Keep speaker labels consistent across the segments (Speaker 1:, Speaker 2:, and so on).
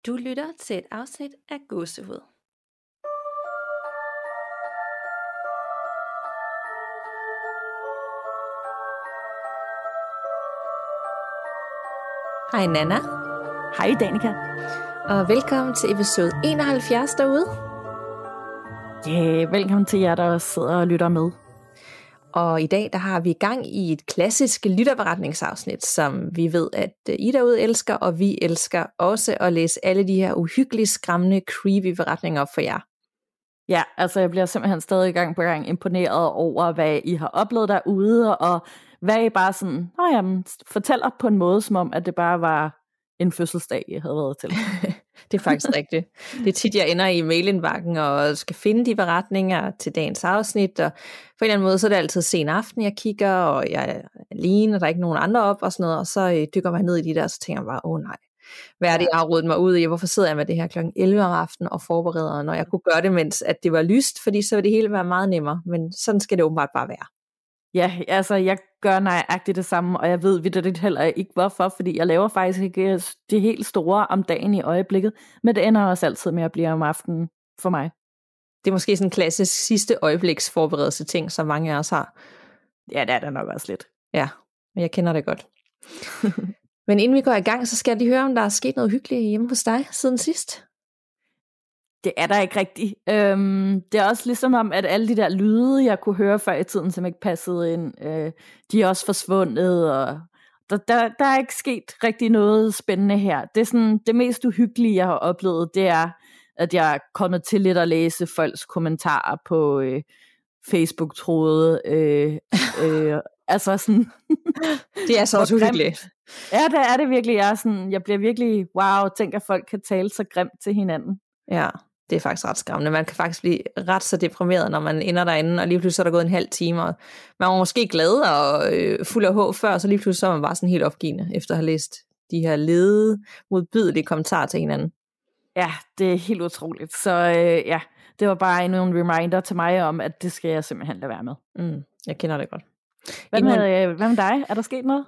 Speaker 1: Du lytter til et afsnit af Gåsehud. Hej Nana.
Speaker 2: Hej Danika.
Speaker 1: Og velkommen til episode 71 derude.
Speaker 2: Ja, velkommen til jer, der sidder og lytter med.
Speaker 1: Og i dag der har vi gang i et klassisk lytterberetningsafsnit, som vi ved, at I derude elsker, og vi elsker også at læse alle de her uhyggeligt skræmmende, creepy beretninger op for jer.
Speaker 2: Ja, altså jeg bliver simpelthen stadig gang på gang imponeret over, hvad I har oplevet derude, og hvad I bare sådan, fortæller på en måde, som om, at det bare var en fødselsdag, jeg havde været til.
Speaker 1: Det er faktisk rigtigt. Det er tit, jeg ender i mailindbakken og skal finde de beretninger til dagens afsnit, og på en eller anden måde, så er det altid sen aften, jeg kigger, og jeg er alene, og der er ikke nogen andre op og sådan noget, og så dykker man ned i de der, og så tænker jeg bare, nej, hvad er det, jeg har rodet mig ud i, hvorfor sidder jeg med det her kl. 11 om aftenen og forbereder, når jeg kunne gøre det, mens at det var lyst, fordi så vil det hele være meget nemmere, men sådan skal det åbenbart bare være.
Speaker 2: Ja, altså jeg gør nøjagtigt det samme, og jeg ved vitterligt heller ikke hvorfor, fordi jeg laver faktisk ikke det helt store om dagen i øjeblikket, men det ender også altid med at blive om aftenen for mig.
Speaker 1: Det er måske sådan en klassisk sidste øjebliks forberedelse ting, som mange af os har.
Speaker 2: Ja, det er der nok også lidt.
Speaker 1: Ja, men jeg kender det godt. Men inden vi går i gang, så skal jeg lige høre, om der er sket noget hyggeligt hjemme hos dig siden sidst.
Speaker 2: Det er der ikke rigtigt. Det er også ligesom om, at alle de der lyde, jeg kunne høre før i tiden, som ikke passede ind, de er også forsvundet, og der er ikke sket rigtig noget spændende her. Det er sådan, det mest uhyggelige, jeg har oplevet, det er, at jeg er kommet til lidt at læse folks kommentarer på Facebook-tråde. Altså sådan...
Speaker 1: Det er så også uhyggeligt.
Speaker 2: Ja, det er det virkelig. Jeg bliver virkelig, wow, tænker, at folk kan tale så grimt til hinanden.
Speaker 1: Ja, det er faktisk ret skræmmende. Man kan faktisk blive ret så deprimeret, når man ender derinde, og lige pludselig så er der gået en halv time, og man var måske glad og fuld af håb før, så lige pludselig så er man bare sådan helt opgivende, efter at have læst de her lede, modbydelige kommentarer til hinanden.
Speaker 2: Ja, det er helt utroligt. Så ja, det var bare endnu en reminder til mig om, at det skal jeg simpelthen lade være med.
Speaker 1: Jeg kender det godt.
Speaker 2: Hvad med dig? Er der sket noget?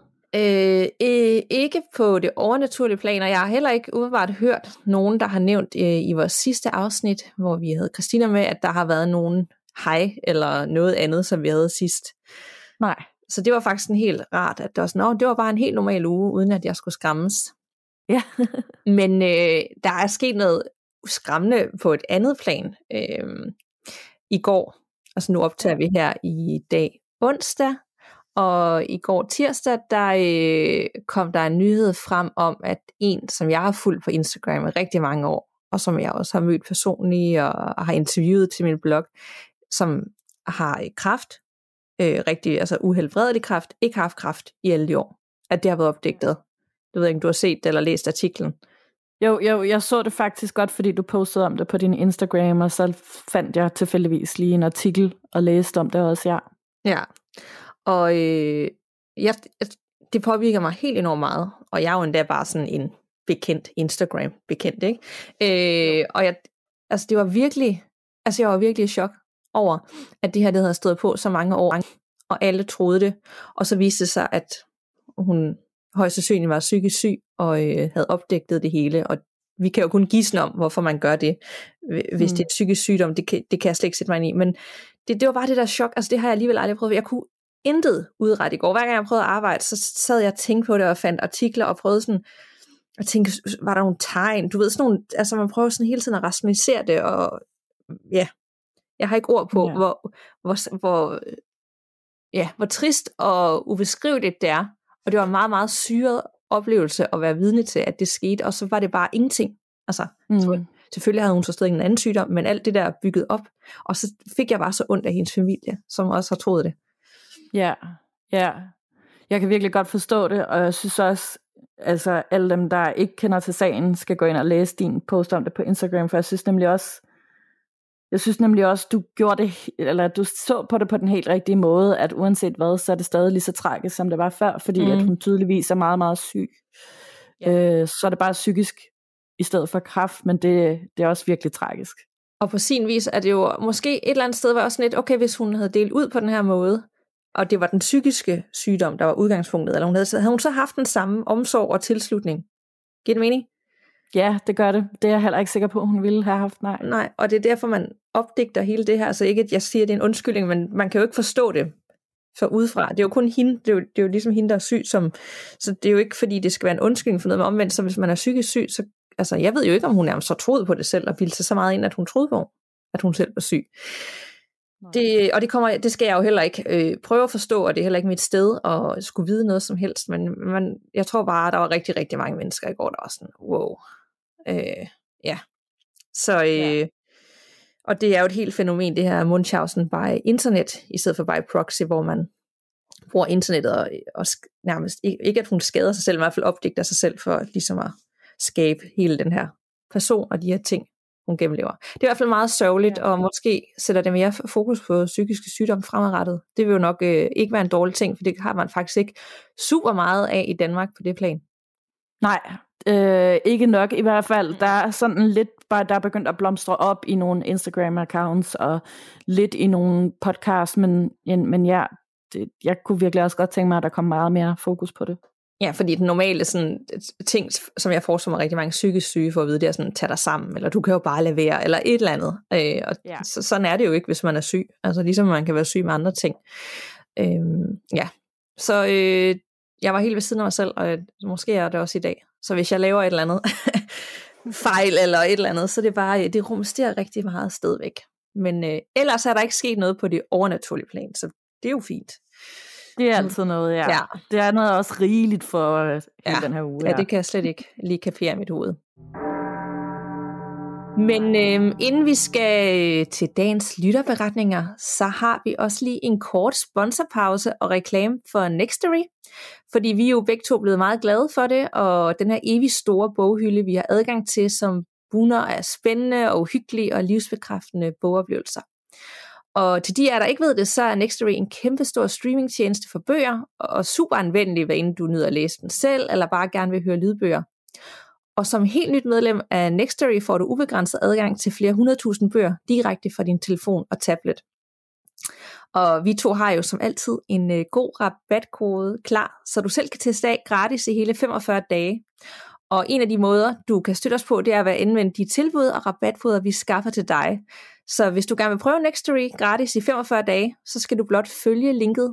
Speaker 1: Ikke på det overnaturlige plan, og jeg har heller ikke umiddelbart hørt nogen, der har nævnt i vores sidste afsnit, hvor vi havde Christina med, at der har været nogen hej eller noget andet, som vi havde sidst.
Speaker 2: Nej.
Speaker 1: Så det var faktisk sådan helt rart, at det var sådan, det var bare en helt normal uge, uden at jeg skulle skræmmes.
Speaker 2: Ja.
Speaker 1: Men der er sket noget skræmmende på et andet plan i går. Altså nu optager vi her i dag onsdag. Og i går tirsdag, der kom der en nyhed frem om, at en, som jeg har fulgt på Instagram i rigtig mange år, og som jeg også har mødt personligt og har interviewet til min blog, som har kræft, rigtig, altså uhelbredelig kræft, ikke haft kræft i alle de år, at det har været opdaget. Du ved ikke, om du har set det eller læst artiklen.
Speaker 2: Jo, jeg så det faktisk godt, fordi du postede om det på din Instagram, og så fandt jeg tilfældigvis lige en artikel og læste om det også, ja. Ja.
Speaker 1: Og det påvirker mig helt enormt meget, og jeg er jo endda bare sådan en bekendt Instagram-bekendt, ikke? Og det var virkelig, jeg var virkelig i chok over, at det her det havde stået på så mange år, og alle troede det, og så viste det sig, at hun højst sandsynligt var psykisk syg, og havde opdaget det hele, og vi kan jo kun gisne om, hvorfor man gør det, hvis det er en psykisk sygdom, det kan jeg slet ikke sætte mig ind i, men det var bare det der chok, altså det har jeg alligevel aldrig prøvet, jeg kunne intet udret i går. Hver gang jeg prøvede at arbejde, så sad jeg og tænkte på det, og fandt artikler, og prøvede sådan, at tænke, var der nogle tegn? Du ved, sådan nogle, altså man prøver sådan hele tiden at rationalisere det, og ja, jeg har ikke ord på, hvor trist og ubeskriveligt det er, og det var en meget, meget syret oplevelse at være vidne til, at det skete, og så var det bare ingenting. Altså, selvfølgelig havde hun så stadig en anden sygdom, men alt det der bygget op, og så fik jeg bare så ondt af hendes familie, som også har troet det.
Speaker 2: Ja. Jeg kan virkelig godt forstå det, og jeg synes også, altså alle dem, der ikke kender til sagen, skal gå ind og læse din post om det på Instagram, for jeg synes nemlig også, du gjorde det, eller du så på det på den helt rigtige måde, at uanset hvad, så er det stadig lige så tragisk, som det var før, fordi at hun tydeligvis er meget, meget syg. Ja. Så er det bare psykisk i stedet for kræft, men det er også virkelig tragisk.
Speaker 1: Og på sin vis er det jo måske et eller andet sted, var også lidt, okay, hvis hun havde delt ud på den her måde, og det var den psykiske sygdom, der var udgangspunktet, eller havde hun så haft den samme omsorg og tilslutning? Giver det mening?
Speaker 2: Ja, det gør det. Det er jeg heller ikke sikker på, hun ville have haft, nej.
Speaker 1: Nej, og det er derfor, man opdigter hele det her. Altså ikke, at jeg siger, at det er en undskyldning, men man kan jo ikke forstå det for udefra. Det er jo kun hende, det er jo ligesom hende, der er syg, så det er jo ikke, fordi det skal være en undskyldning for noget, men omvendt, så hvis man er psykisk syg, så, altså jeg ved jo ikke, om hun nærmest så troede på det selv, og bildte sig så meget ind, at hun troede på, at hun selv var syg. Det skal jeg jo heller ikke prøve at forstå, og det er heller ikke mit sted at skulle vide noget som helst, men jeg tror bare, at der var rigtig, rigtig mange mennesker i går, der var sådan, wow. Ja. Så, og det er jo et helt fænomen, det her Munchausen by internet, i stedet for by proxy, hvor man bruger internettet og nærmest, ikke at hun skader sig selv, men i hvert fald opdigter sig selv for ligesom at skabe hele den her person og de her ting, hun gennemlever. Det er i hvert fald meget sørgeligt, og måske sætter det mere fokus på psykiske sygdomme fremadrettet. Det vil jo nok ikke være en dårlig ting, for det har man faktisk ikke super meget af i Danmark på det plan.
Speaker 2: Nej, ikke nok i hvert fald. Der er sådan lidt, bare der er begyndt at blomstre op i nogle Instagram-accounts og lidt i nogle podcasts, men ja, jeg kunne virkelig også godt tænke mig, at der kom meget mere fokus på det.
Speaker 1: Ja, fordi den normale sådan, ting, som jeg forestiller mig rigtig mange psykisk syge for at vide, det er sådan, tag dig sammen, eller du kan jo bare lade være, eller et eller andet. Sådan er det jo ikke, hvis man er syg. Altså ligesom man kan være syg med andre ting. Så jeg var helt ved siden af mig selv, og måske er det også i dag. Så hvis jeg laver et eller andet fejl, eller et eller andet, så det er bare, det rumsterer rigtig meget stadigvæk. Men ellers er der ikke sket noget på det overnaturlige plan, så det er jo fint.
Speaker 2: Det er altid noget, ja. Det er noget også rigeligt for den her uge.
Speaker 1: Ja, det kan jeg slet ikke lige kapere i mit hoved. Men inden vi skal til dagens lytterberetninger, så har vi også lige en kort sponsorpause og reklame for Nextory. Fordi vi er jo begge to blevet meget glade for det, og den her evigt store boghylde, vi har adgang til, som bunder af spændende og uhyggelige og livsbekræftende bogoplevelser. Og til de der ikke ved det, så er Nextory en kæmpe stor streamingtjeneste for bøger, og super anvendelig, hvad enten du nyder at læse den selv, eller bare gerne vil høre lydbøger. Og som helt nyt medlem af Nextory får du ubegrænset adgang til flere 100.000 bøger direkte fra din telefon og tablet. Og vi to har jo som altid en god rabatkode klar, så du selv kan teste af gratis i hele 45 dage. Og en af de måder, du kan støtte os på, det er at anvende de tilbud og rabatkoder, vi skaffer til dig. Så hvis du gerne vil prøve Nextory gratis i 45 dage, så skal du blot følge linket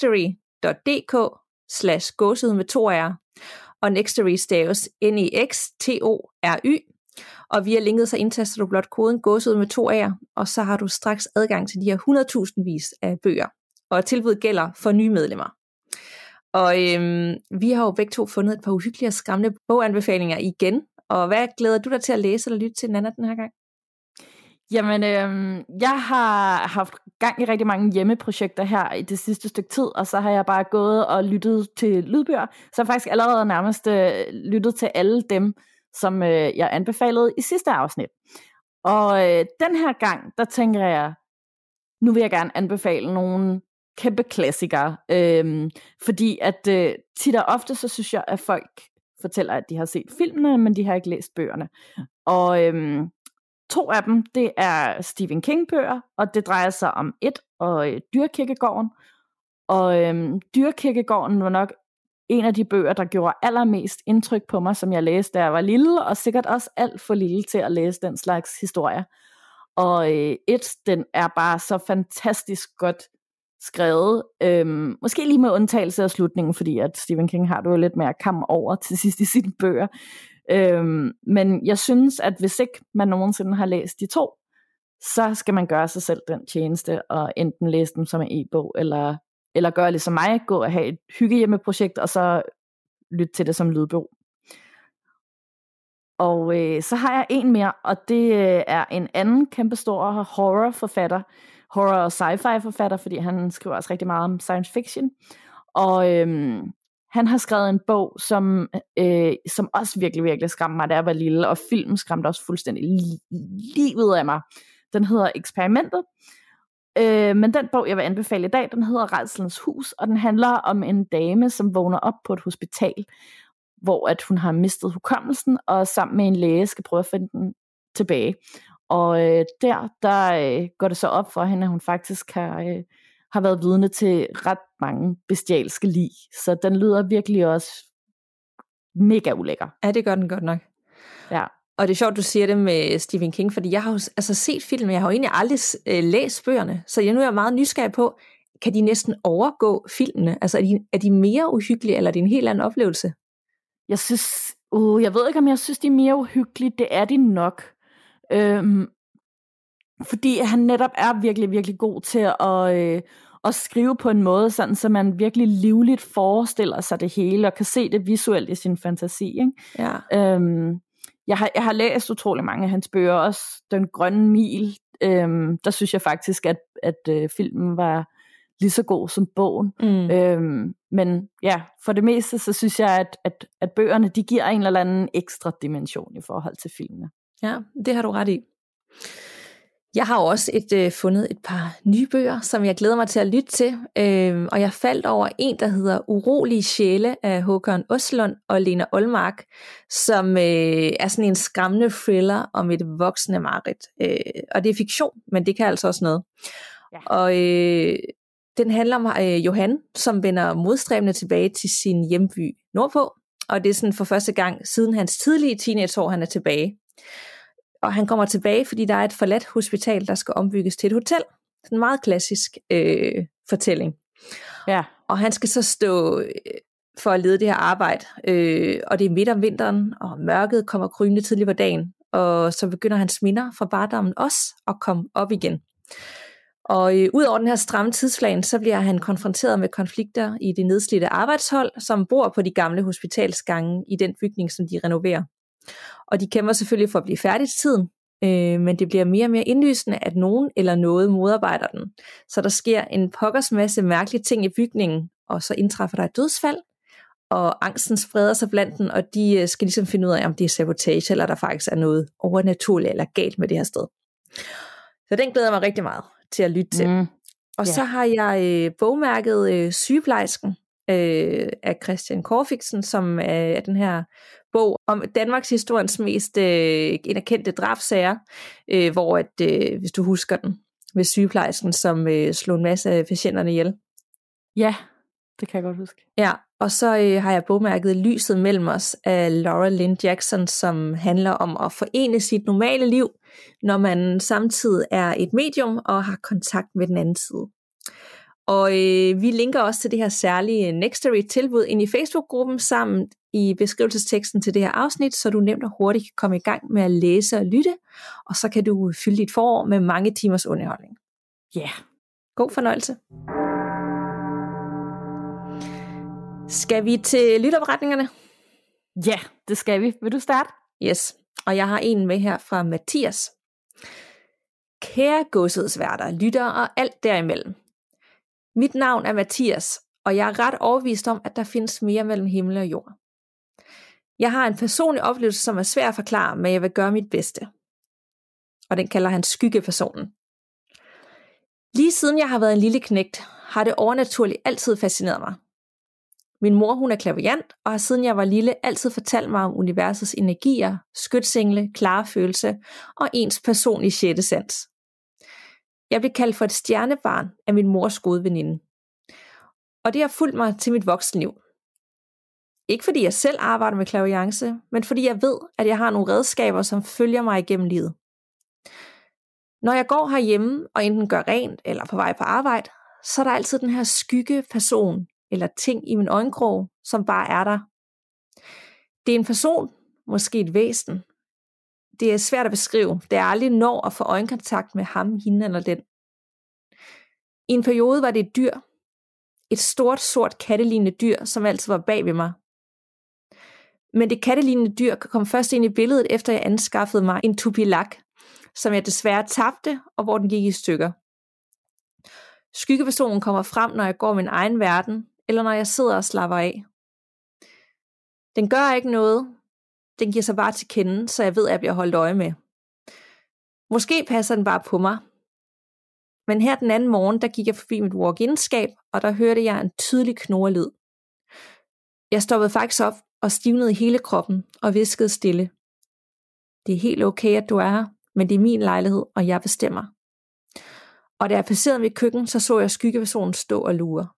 Speaker 1: nextory.dk/gåsehud med 2 R'er. Og Nextory staves NEXTORY. Og via linket så indtaster du blot koden gåsehud med 2 R'er, og så har du straks adgang til de her 100.000 vis af bøger. Og tilbuddet gælder for nye medlemmer. Og vi har jo begge to fundet et par uhyggelige og skræmmende boganbefalinger igen. Og hvad glæder du dig til at læse eller lytte til, Nanna, den her gang?
Speaker 2: Jamen, jeg har haft gang i rigtig mange hjemmeprojekter her i det sidste stykke tid, og så har jeg bare gået og lyttet til lydbøger. Så jeg har faktisk allerede nærmest lyttet til alle dem, som jeg anbefalede i sidste afsnit. Og den her gang, der tænker jeg, nu vil jeg gerne anbefale nogle kæmpe klassikere, fordi at tit og ofte, så synes jeg, at folk fortæller, at de har set filmene, men de har ikke læst bøgerne. Og 2 af dem, det er Stephen King-bøger, og det drejer sig om og Dyrkirkegården. Og Dyrkirkegården var nok en af de bøger, der gjorde allermest indtryk på mig, som jeg læste, da jeg var lille, og sikkert også alt for lille til at læse den slags historier. Og den er bare så fantastisk godt skrevet. Måske lige med undtagelse af slutningen, fordi at Stephen King har det jo lidt mere at komme over til sidst i sine bøger. Men jeg synes, at hvis ikke man nogensinde har læst de 2, så skal man gøre sig selv den tjeneste, og enten læse dem som en e-bog, eller gøre ligesom mig, gå og have et hyggehjemmeprojekt, og så lytte til det som lydbog. Og så har jeg en mere, og det er en anden kæmpestor horrorforfatter, horror- og sci-fi forfatter, fordi han skriver også rigtig meget om science fiction. Og han har skrevet en bog, som også virkelig, virkelig skræmte mig, da jeg var lille, og filmen skræmte også fuldstændig livet af mig. Den hedder Eksperimentet. Men den bog, jeg vil anbefale i dag, den hedder Rædslens Hus, og den handler om en dame, som vågner op på et hospital, hvor at hun har mistet hukommelsen, og sammen med en læge skal prøve at finde den tilbage. Og der går det så op for hende, at hun faktisk har været vidne til ret mange bestialske lig. Så den lyder virkelig også mega ulækker.
Speaker 1: Ja, det gør den godt nok.
Speaker 2: Ja.
Speaker 1: Og det er sjovt, du siger det med Stephen King, fordi jeg har jo altså set filmen, jeg har jo egentlig aldrig læst bøgerne, så nu er jeg meget nysgerrig på, kan de næsten overgå filmene? Altså er de mere uhyggelige, eller er det en helt anden oplevelse?
Speaker 2: Jeg synes, jeg ved ikke, om jeg synes, de er mere uhyggelige. Det er de nok. Fordi han netop er virkelig, virkelig god til at skrive på en måde, sådan, så man virkelig livligt forestiller sig det hele, og kan se det visuelt i sin fantasi. Ikke?
Speaker 1: Ja.
Speaker 2: Jeg har læst utrolig mange af hans bøger, også Den Grønne Mil. Der synes jeg faktisk, at filmen var lige så god som bogen. Men ja, for det meste, så synes jeg, at bøgerne, de giver en eller anden ekstra dimension i forhold til filmene.
Speaker 1: Ja, det har du ret i. Jeg har også fundet et par nye bøger, som jeg glæder mig til at lytte til, og jeg faldt over en, der hedder Urolige Sjæle af Håkon Åslund og Lena Olmark, som er sådan en skræmmende thriller om et voksende mareridt. Og det er fiktion, men det kan altså også noget. Ja. Og den handler om Johan, som vender modstræbende tilbage til sin hjemby nordpå, og det er sådan for første gang siden hans tidlige teenageår, han er tilbage. Og han kommer tilbage, fordi der er et forladt hospital, der skal ombygges til et hotel. Det er en meget klassisk fortælling.
Speaker 2: Ja.
Speaker 1: Og han skal så stå for at lede det her arbejde. Og det er midt om vinteren, og mørket kommer krymende tidligt på dagen. Og så begynder hans minder fra barndommen også at komme op igen. Og ud over den her stramme tidsplan, så bliver han konfronteret med konflikter i det nedslidte arbejdshold, som bor på de gamle hospitalsgange i den bygning, som de renoverer. Og de kæmper selvfølgelig for at blive færdige til tiden, men det bliver mere og mere indlysende, at nogen eller noget modarbejder den. Så der sker en pokkers masse mærkelige ting i bygningen, og så indtræffer der et dødsfald, og angsten spreder sig blandt den, og de skal ligesom finde ud af, om det er sabotage, eller der faktisk er noget overnaturligt eller galt med det her sted. Så den glæder mig rigtig meget til at lytte til. Og så har jeg bogmærket Sygeplejersken af Christian Corfixen, som er den her bog om Danmarks historiens mest kendte drabsager, hvor hvis du husker den, ved sygeplejersken, som slog en masse af patienterne ihjel.
Speaker 2: Ja, det kan jeg godt huske.
Speaker 1: Ja, og så har jeg bogmærket Lyset mellem os af Laura Lynn Jackson, som handler om at forene sit normale liv, når man samtidig er et medium og har kontakt med den anden side. Og vi linker også til det her særlige Nextory-tilbud ind i Facebook-gruppen sammen i beskrivelsesteksten til det her afsnit, så du nemt og hurtigt kan komme i gang med at læse og lytte, og så kan du fylde dit forår med mange timers underholdning.
Speaker 2: Ja. Yeah.
Speaker 1: God fornøjelse. Skal vi til lytopretningerne?
Speaker 2: Ja, det skal vi. Vil du starte?
Speaker 1: Yes, og jeg har en med her fra Mathias. Kære godsedsværter, lyttere og alt derimellem. Mit navn er Mathias, og jeg er ret overbevist om, at der findes mere mellem himmel og jord. Jeg har en personlig oplevelse, som er svær at forklare, men jeg vil gøre mit bedste. Og den kalder han skyggepersonen. Lige siden jeg har været en lille knægt, har det overnaturligt altid fascineret mig. Min mor, hun er clairvoyant, og har siden jeg var lille altid fortalt mig om universets energier, skytsengle, klare følelse og ens personlige sjette sans. Jeg blev kaldt for et stjernebarn af min mors gode veninde. Og det har fulgt mig til mit voksenliv. Ikke fordi jeg selv arbejder med clairvoyance, men fordi jeg ved, at jeg har nogle redskaber, som følger mig igennem livet. Når jeg går herhjemme og enten gør rent eller på vej på arbejde, så er der altid den her skyggeperson eller ting i min øjenkrog, som bare er der. Det er en person, måske et væsen. Det er svært at beskrive, da jeg aldrig når at få øjenkontakt med ham, hende eller den. I en periode var det et dyr. Et stort, sort kattelignende dyr, som altid var bag ved mig. Men det kattelignende dyr kom først ind i billedet, efter jeg anskaffede mig en tupilak, som jeg desværre tabte, og hvor den gik i stykker. Skyggepersonen kommer frem, når jeg går min egen verden, eller når jeg sidder og slapper af. Den gør ikke noget. Den giver sig bare til kende, så jeg ved, at jeg bliver holdt øje med. Måske passer den bare på mig. Men her den anden morgen, der gik jeg forbi mit walk-in-skab, og der hørte jeg en tydelig knurrelyd. Jeg stoppede faktisk op og stivnede hele kroppen og viskede stille. Det er helt okay, at du er her, men det er min lejlighed, og jeg bestemmer. Og da jeg passerede mit køkken, så jeg skyggepersonen stå og lure.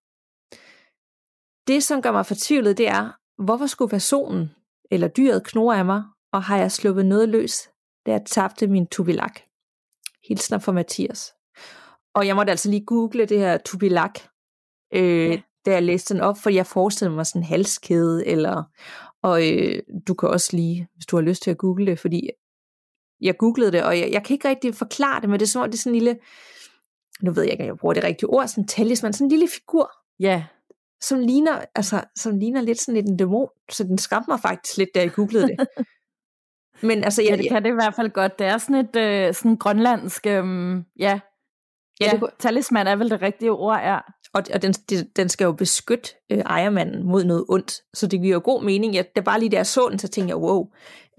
Speaker 1: Det, som gør mig fortvivlet, det er, hvorfor skulle personen eller dyret knurre af mig, og har jeg sluppet noget løs, da jeg tabte min tubilak. Hilsner fra Mathias. Og jeg måtte altså lige google det her tubilak, da jeg læste den op, for jeg forestillede mig sådan en halskæde, og du kan også lige, hvis du har lyst til at google det, fordi jeg googlede det, og jeg kan ikke rigtig forklare det, men det er som om det er sådan en lille, nu ved jeg ikke, om jeg bruger det rigtige ord, sådan en talisman, sådan en lille figur, som ligner lidt sådan en dæmon, så den skræmte mig faktisk lidt, da jeg googlede det. Men altså,
Speaker 2: det kan det i hvert fald godt. Det er sådan et sådan grønlandsk, talisman er vel det rigtige ord, ja.
Speaker 1: Og den skal jo beskytte ejermanden mod noget ondt, så det giver jo god mening. Det er bare lige der så den, så tænker jeg, wow.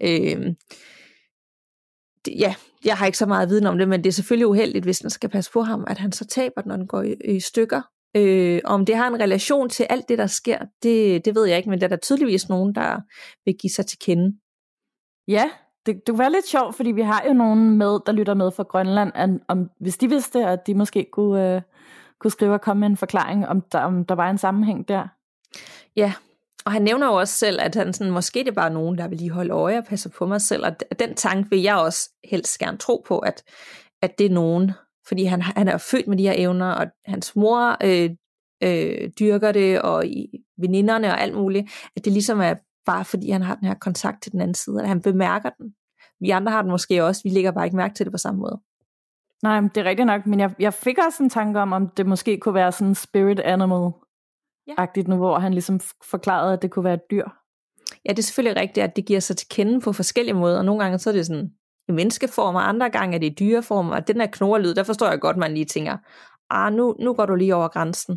Speaker 1: Jeg har ikke så meget viden om det, men det er selvfølgelig uheldigt, hvis den skal passe på ham, at han så taber, når den går i stykker. Om det har en relation til alt det, der sker, det ved jeg ikke, men der er der tydeligvis nogen, der vil give sig til kende.
Speaker 2: Ja, det kunne være lidt sjovt, fordi vi har jo nogen med, der lytter med fra Grønland, hvis de vidste, at de måske kunne skrive og komme med en forklaring, om der var en sammenhæng der. Ja.
Speaker 1: Og han nævner jo også selv, at han sådan, måske det er bare nogen, der vil lige holde øje og passe på mig selv, og den tanke vil jeg også helst gerne tro på, at det er nogen, fordi han er født med de her evner, og hans mor dyrker det, og veninderne og alt muligt, at det ligesom er bare fordi han har den her kontakt til den anden side, at han bemærker den. Vi andre har den måske også, vi lægger bare ikke mærke til det på samme måde.
Speaker 2: Nej, det er rigtigt nok, men jeg fik også en tanke om det måske kunne være sådan en spirit animal-agtigt nu, hvor han ligesom forklarede, at det kunne være et dyr.
Speaker 1: Ja, det er selvfølgelig rigtigt, at det giver sig til kende på forskellige måder, og nogle gange så er det sådan i menneskeform, og andre gange er det i dyreform, og den her knorrelyd, der forstår jeg godt, man lige tænker, nu går du lige over grænsen.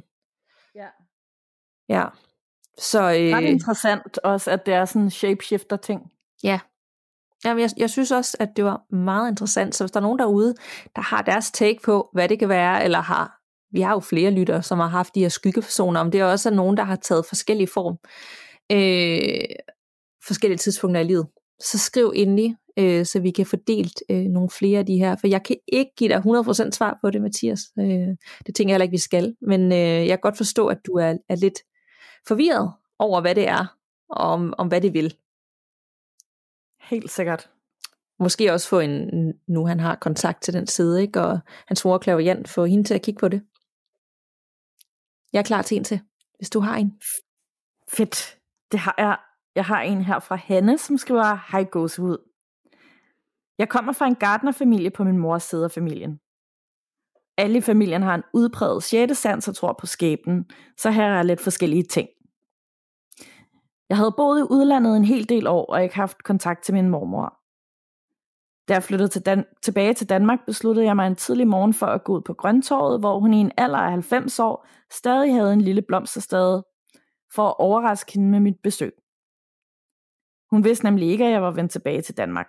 Speaker 1: Ja. Så,
Speaker 2: ret interessant også, at det er sådan en shapeshifter-ting.
Speaker 1: Ja. Jamen, jeg synes også, at det var meget interessant, så hvis der er nogen derude, der har deres take på, hvad det kan være, eller vi har jo flere lyttere, som har haft de her skyggepersoner, om det er også nogen, der har taget forskellige form, forskellige tidspunkter i livet, så skriv endelig, så vi kan få delt nogle flere af de her, for jeg kan ikke give dig 100% svar på det, Mathias. Det tænker jeg heller ikke, vi skal, men jeg kan godt forstå, at du er lidt forvirret over, hvad det er, og om hvad det vil.
Speaker 2: Helt sikkert.
Speaker 1: Måske også få nu han har kontakt til den side, ikke? Og hans mor Clairvoyant, få hende til at kigge på det. Jeg er klar til en til, hvis du har en.
Speaker 2: Fedt. Det har jeg. Jeg har en her fra Hanne, som skriver, hej gåsehud. Jeg kommer fra en gartnerfamilie på min mors side af familien. Alle i familien har en udpræget sjette sans og tror på skæbnen, så her er lidt forskellige ting. Jeg havde boet i udlandet en hel del år, og ikke haft kontakt til min mormor. Da jeg flyttede tilbage til Danmark, besluttede jeg mig en tidlig morgen for at gå ud på Grøntorvet, hvor hun i en alder af 90 år stadig havde en lille blomsterstade, for at overraske hende med mit besøg. Hun vidste nemlig ikke, at jeg var vendt tilbage til Danmark.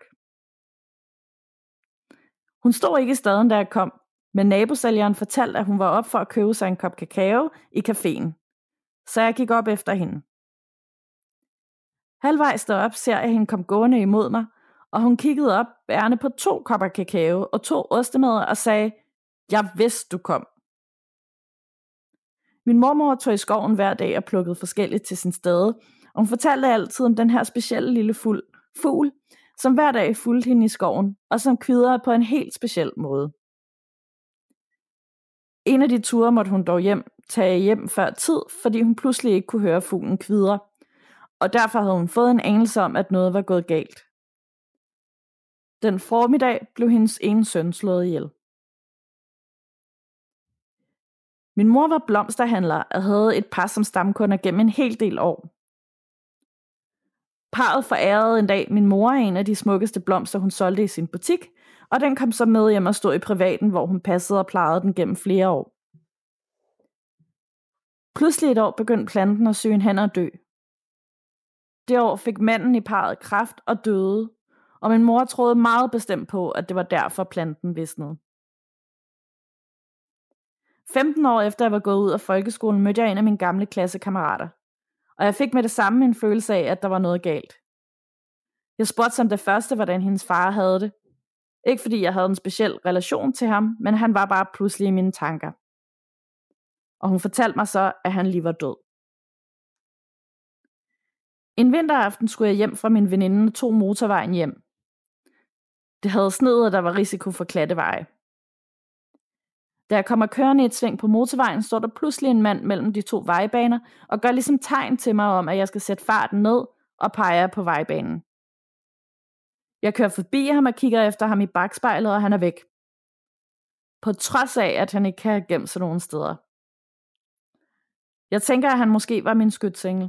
Speaker 2: Hun stod ikke i staden, da jeg kom, men nabosælgeren fortalte, at hun var op for at købe sig en kop kakao i caféen. Så jeg gik op efter hende. Halvvejs derop ser jeg hende komme gående imod mig, og hun kiggede op, bærende på 2 kopper kakao og 2 ostemad og sagde, jeg vidste du kom. Min mormor tog i skoven hver dag og plukkede forskelligt til sin stade, og hun fortalte altid om den her specielle lille fugl, som hver dag fulgte hende i skoven, og som kvidrede på en helt speciel måde. En af de ture måtte hun dog tage hjem før tid, fordi hun pludselig ikke kunne høre fuglen kvidre, og derfor havde hun fået en anelse om, at noget var gået galt. Den formiddag blev hendes ene søn slået ihjel. Min mor var blomsterhandler og havde et par som stamkunder gennem en hel del år. Parret forærede en dag min mor en af de smukkeste blomster, hun solgte i sin butik, og den kom så med hjem og stod i privaten, hvor hun passede og plejede den gennem flere år. Pludselig et år begyndte planten at søge hen og dø. Det år fik manden i parret kræft og døde, og min mor troede meget bestemt på, at det var derfor planten visnede. 15 år efter jeg var gået ud af folkeskolen, mødte jeg en af mine gamle klassekammerater, og jeg fik med det samme en følelse af, at der var noget galt. Jeg spurgte som det første, hvordan hendes far havde det. Ikke fordi jeg havde en speciel relation til ham, men han var bare pludselig i mine tanker. Og hun fortalte mig så, at han lige var død. En vinteraften skulle jeg hjem fra min veninde og tog motorvejen hjem. Det havde sneet, og der var risiko for klatteveje. Da jeg kommer kørende i et sving på motorvejen, står der pludselig en mand mellem de to vejbaner og gør ligesom tegn til mig om, at jeg skal sætte farten ned og peger på vejbanen. Jeg kører forbi ham og kigger efter ham i bakspejlet, og han er væk. På trods af, at han ikke kan have gemt sig nogen steder. Jeg tænker, at han måske var min skytsengel.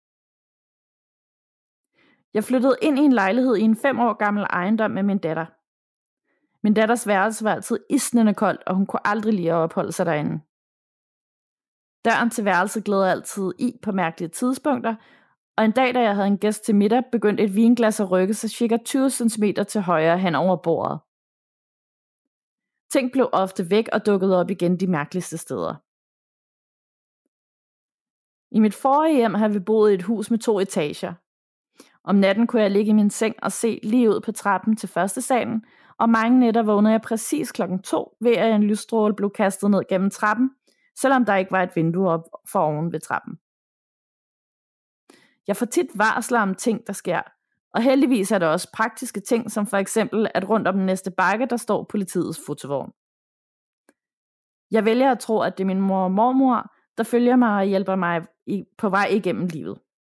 Speaker 2: Jeg flyttede ind i en lejlighed i en 5 år gammel ejendom med min datter. Min datters værelse var altid isnende koldt, og hun kunne aldrig lide at opholde sig derinde. Døren til værelset gled altid i på mærkelige tidspunkter, og en dag, da jeg havde en gæst til middag, begyndte et vinglas at rykke sig cirka 20 cm til højre hen over bordet. Ting blev ofte væk og dukkede op igen de mærkeligste steder. I mit forrige hjem havde vi boet i et hus med 2 etager. Om natten kunne jeg ligge i min seng og se lige ud på trappen til første salen, og mange nætter vågnede jeg præcis 2:00 ved, at en lysstråle blev kastet ned gennem trappen, selvom der ikke var et vindue op for oven ved trappen. Jeg får tit varsler om ting, der sker, og heldigvis er der også praktiske ting, som for eksempel, at rundt om den næste bakke, der står politiets fotovogn. Jeg vælger at tro, at det er min mor og mormor, der følger mig og hjælper mig på vej igennem livet.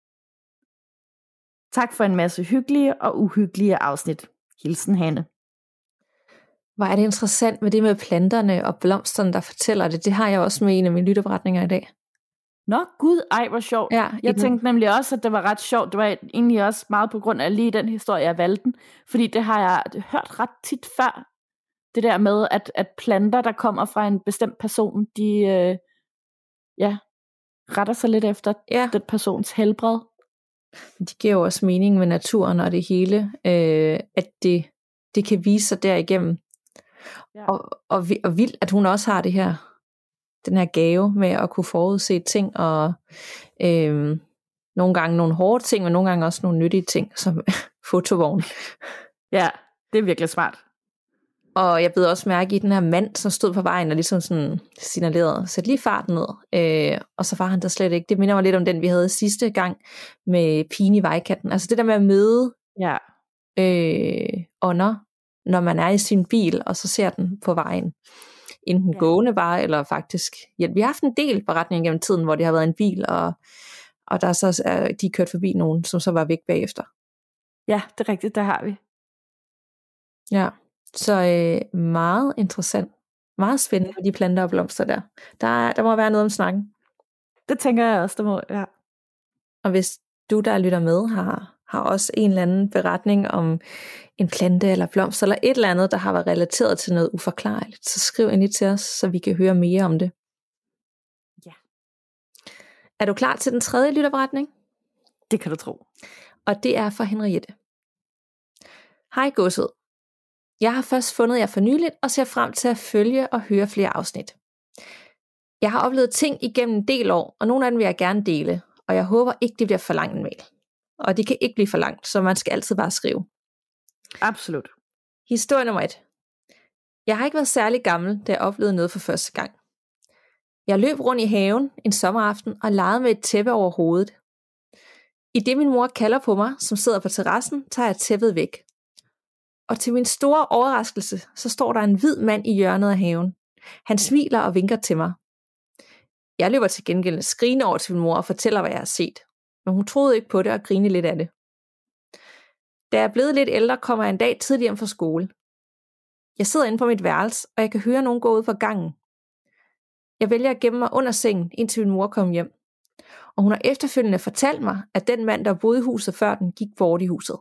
Speaker 2: Tak for en masse hyggelige og uhyggelige afsnit. Hilsen Hanne.
Speaker 1: Hvor er det interessant med det med planterne og blomsterne, der fortæller det. Det har jeg også med i en af mine lytteberetninger i dag.
Speaker 2: Nå gud, ej hvor sjovt.
Speaker 1: Ja,
Speaker 2: jeg tænkte nemlig også, at det var ret sjovt. Det var egentlig også meget på grund af lige den historie, jeg valgte. Fordi det har jeg hørt ret tit før. Det der med, at planter, der kommer fra en bestemt person, de retter sig lidt efter den persons helbred.
Speaker 1: De giver jo også mening med naturen og det hele, at det kan vise sig derigennem. Ja. Og vildt, at hun også har den her gave med at kunne forudse ting, og nogle gange nogle hårde ting, men nogle gange også nogle nyttige ting, som fotovogn.
Speaker 2: Ja, det er virkelig smart.
Speaker 1: Og jeg blev også mærke i den her mand, som stod på vejen og ligesom sådan signalerede, sæt lige farten ned. Og så var han der slet ikke. Det minder mig lidt om den, vi havde sidste gang med pigen i vejkanten. Altså det der med at møde ånder, når man er i sin bil, og så ser den på vejen. Enten gående bare, eller faktisk hjælp. Vi har haft en del beretninger gennem tiden, hvor det har været en bil, og der så de kørt forbi nogen, som så var væk bagefter.
Speaker 2: Ja, det er rigtigt, der har vi.
Speaker 1: Ja. Så meget interessant. Meget spændende med de planter og blomster der. Der må være noget om snakken.
Speaker 2: Det tænker jeg også, der må, ja.
Speaker 1: Og hvis du, der lytter med, har også en eller anden beretning om en plante eller blomst, eller et eller andet, der har været relateret til noget uforklarligt, så skriv ind til os, så vi kan høre mere om det.
Speaker 2: Ja.
Speaker 1: Er du klar til den 3. lytterberetning?
Speaker 2: Det kan du tro.
Speaker 1: Og det er fra Henriette. Hej godset. Jeg har først fundet jer for nyligt, og ser frem til at følge og høre flere afsnit. Jeg har oplevet ting igennem en del år, og nogle af dem vil jeg gerne dele, og jeg håber ikke, det bliver for langt en mail. Og det kan ikke blive for langt, så man skal altid bare skrive.
Speaker 2: Absolut.
Speaker 1: Historie nummer 1. Jeg har ikke været særlig gammel, da jeg oplevede noget for første gang. Jeg løb rundt i haven en sommeraften og legede med et tæppe over hovedet. I det min mor kalder på mig, som sidder på terrassen, tager jeg tæppet væk. Og til min store overraskelse, så står der en hvid mand i hjørnet af haven. Han smiler og vinker til mig. Jeg løber til gengæld skrigende over til min mor og fortæller, hvad jeg har set. Men hun troede ikke på det og grinede lidt af det. Da jeg er blevet lidt ældre, kommer jeg en dag tidligt hjem fra skole. Jeg sidder inde på mit værelse, og jeg kan høre nogen gå ud på gangen. Jeg vælger at gemme mig under sengen, indtil min mor kom hjem. Og hun har efterfølgende fortalt mig, at den mand, der boede i huset før den, gik bort i huset.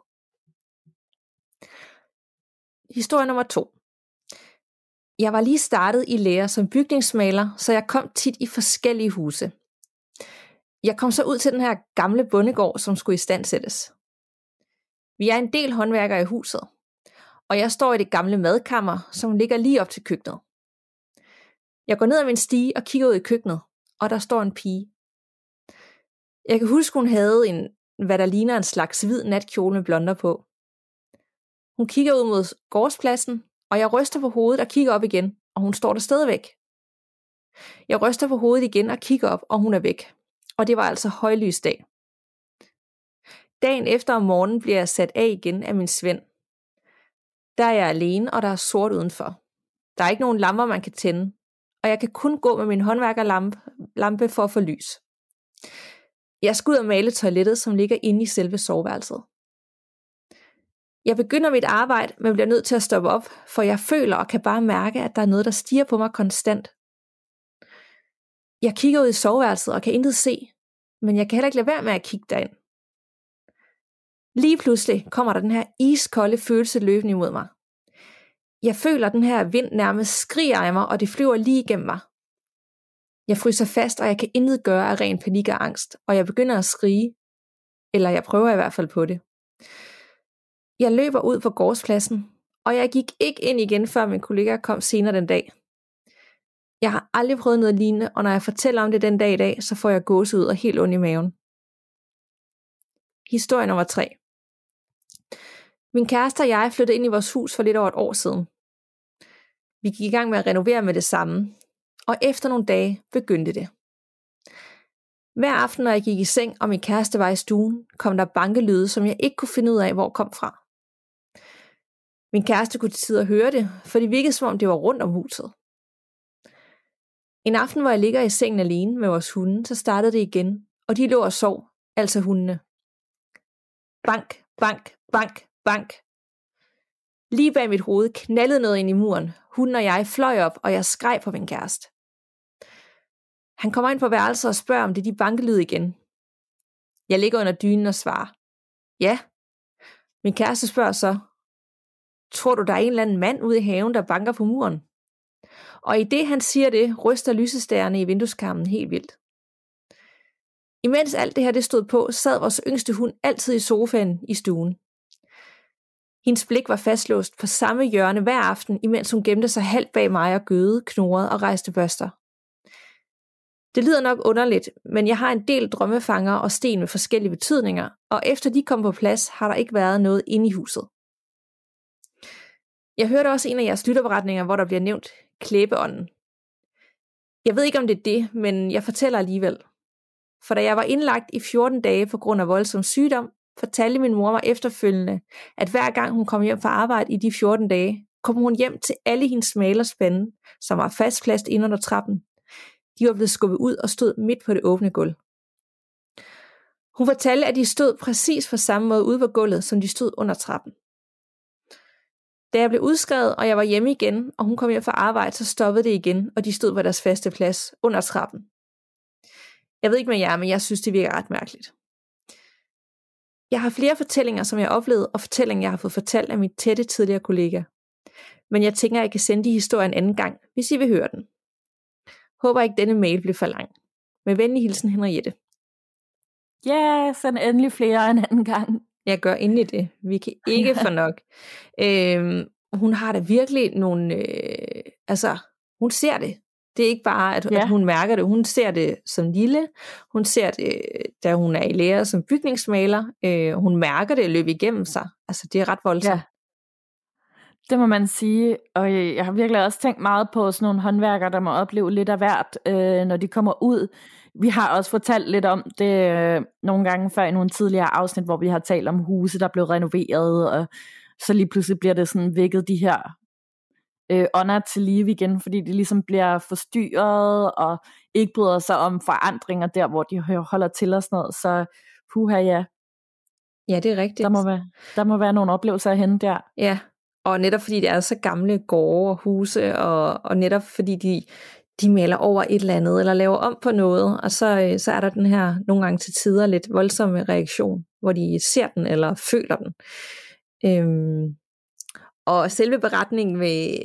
Speaker 1: Historie nummer 2. Jeg var lige startet i lære som bygningsmaler, så jeg kom tit i forskellige huse. Jeg kom så ud til den her gamle bondegård, som skulle istandsættes. Vi er en del håndværkere i huset, og jeg står i det gamle madkammer, som ligger lige op til køkkenet. Jeg går ned ad min stige og kigger ud i køkkenet, og der står en pige. Jeg kan huske, hun havde hvad der ligner en slags hvid natkjole med blonder på. Hun kigger ud mod gårdspladsen, og jeg ryster på hovedet og kigger op igen, og hun står der stadigvæk. Jeg ryster på hovedet igen og kigger op, og hun er væk. Og det var altså højlysdag. Dagen efter om morgenen bliver jeg sat af igen af min Svend. Der er jeg alene, og der er sort udenfor. Der er ikke nogen lamper, man kan tænde, og jeg kan kun gå med min håndværkerlampe for at få lys. Jeg skal ud og male toilettet, som ligger inde i selve soveværelset. Jeg begynder mit arbejde, men bliver nødt til at stoppe op, for jeg føler og kan bare mærke, at der er noget, der stiger på mig konstant. Jeg kigger ud i soveværelset og kan intet se, men jeg kan heller ikke lade være med at kigge derind. Lige pludselig kommer der den her iskolde følelse løbende imod mig. Jeg føler, at den her vind nærmest skriger af mig, og det flyver lige igennem mig. Jeg fryser fast, og jeg kan intet gøre af ren panik og angst, og jeg begynder at skrige. Eller jeg prøver i hvert fald på det. Jeg løber ud på gårdspladsen, og jeg gik ikke ind igen, før min kollega kom senere den dag. Jeg har aldrig prøvet noget lignende, og når jeg fortæller om det den dag i dag, så får jeg gåsehud og helt ondt i maven. Historie nummer 3. Min kæreste og jeg flyttede ind i vores hus for lidt over et år siden. Vi gik i gang med at renovere med det samme, og efter nogle dage begyndte det. Hver aften, når jeg gik i seng, og min kæreste var i stuen, kom der bankelyde, som jeg ikke kunne finde ud af, hvor kom fra. Min kæreste kunne til tider høre det, for det virkede som om det var rundt om huset. En aften, hvor jeg ligger i sengen alene med vores hunde, så startede det igen, og de lå og sov, altså hundene. Bank, bank, bank, bank. Lige bag mit hoved knaldede noget ind i muren. Hunden og jeg fløj op, og jeg skreg på min kæreste. Han kommer ind på værelset og spørger, om det er de bankelyd igen. Jeg ligger under dynen og svarer. Ja. Min kæreste spørger så, tror du, der er en eller anden mand ude i haven, der banker på muren? Og i det, han siger det, ryster lysestærerne i vindueskarmen helt vildt. Imens alt det her det stod på, sad vores yngste hund altid i sofaen i stuen. Hendes blik var fastlåst på samme hjørne hver aften, imens hun gemte sig halvt bag mig og gøede, knurrede og rejste børster. Det lyder nok underligt, men jeg har en del drømmefanger og sten med forskellige betydninger, og efter de kom på plads, har der ikke været noget inde i huset. Jeg hørte også en af jeres lytterberetninger, hvor der bliver nævnt klæbeånden. Jeg ved ikke, om det er det, men jeg fortæller alligevel. For da jeg var indlagt i 14 dage på grund af voldsom sygdom, fortalte min mor mig efterfølgende, at hver gang hun kom hjem fra arbejde i de 14 dage, kom hun hjem til alle hendes malerspande, som var fastplast inde under trappen. De var blevet skubbet ud og stod midt på det åbne gulv. Hun fortalte, at de stod præcis på samme måde ude på gulvet, som de stod under trappen. Da jeg blev udskrevet, og jeg var hjemme igen, og hun kom hjem fra arbejde, så stoppede det igen, og de stod på deres faste plads under trappen. Jeg ved ikke med jer, men jeg synes, det virker ret mærkeligt. Jeg har flere fortællinger, som jeg har oplevet, og fortællinger, jeg har fået fortalt af mit tætte tidligere kollega. Men jeg tænker, at jeg kan sende de historier en anden gang, hvis I vil høre den. Håber ikke, denne mail bliver for lang. Med venlig hilsen, Henriette.
Speaker 2: Ja, send endelig flere en anden gang.
Speaker 1: Jeg gør endelig det. Vi kan ikke få nok. Hun har da virkelig nogle... hun ser det. Det er ikke bare, at hun mærker det. Hun ser det som lille. Hun ser det, da hun er i lære som bygningsmaler. Hun mærker det løbe igennem sig. Altså, det er ret voldsomt. Ja.
Speaker 2: Det må man sige. Og jeg har virkelig også tænkt meget på sådan nogle håndværkere, der må opleve lidt af hvert, når de kommer ud. Vi har også fortalt lidt om det nogle gange før i nogle tidligere afsnit, hvor vi har talt om huse, der blev renoveret, og så lige pludselig bliver det sådan vækket de her ånder til live igen, fordi de ligesom bliver forstyrret og ikke bryder sig om forandringer der, hvor de holder til og sådan noget. Så puha, ja.
Speaker 1: Ja, det er rigtigt.
Speaker 2: Der må være nogle oplevelser at hente der.
Speaker 1: Ja, og netop fordi det er så gamle gårde og huse, og netop fordi de maler over et eller andet, eller laver om på noget, og så er der den her nogle gange til tider lidt voldsomme reaktion, hvor de ser den eller føler den. Og selve beretningen med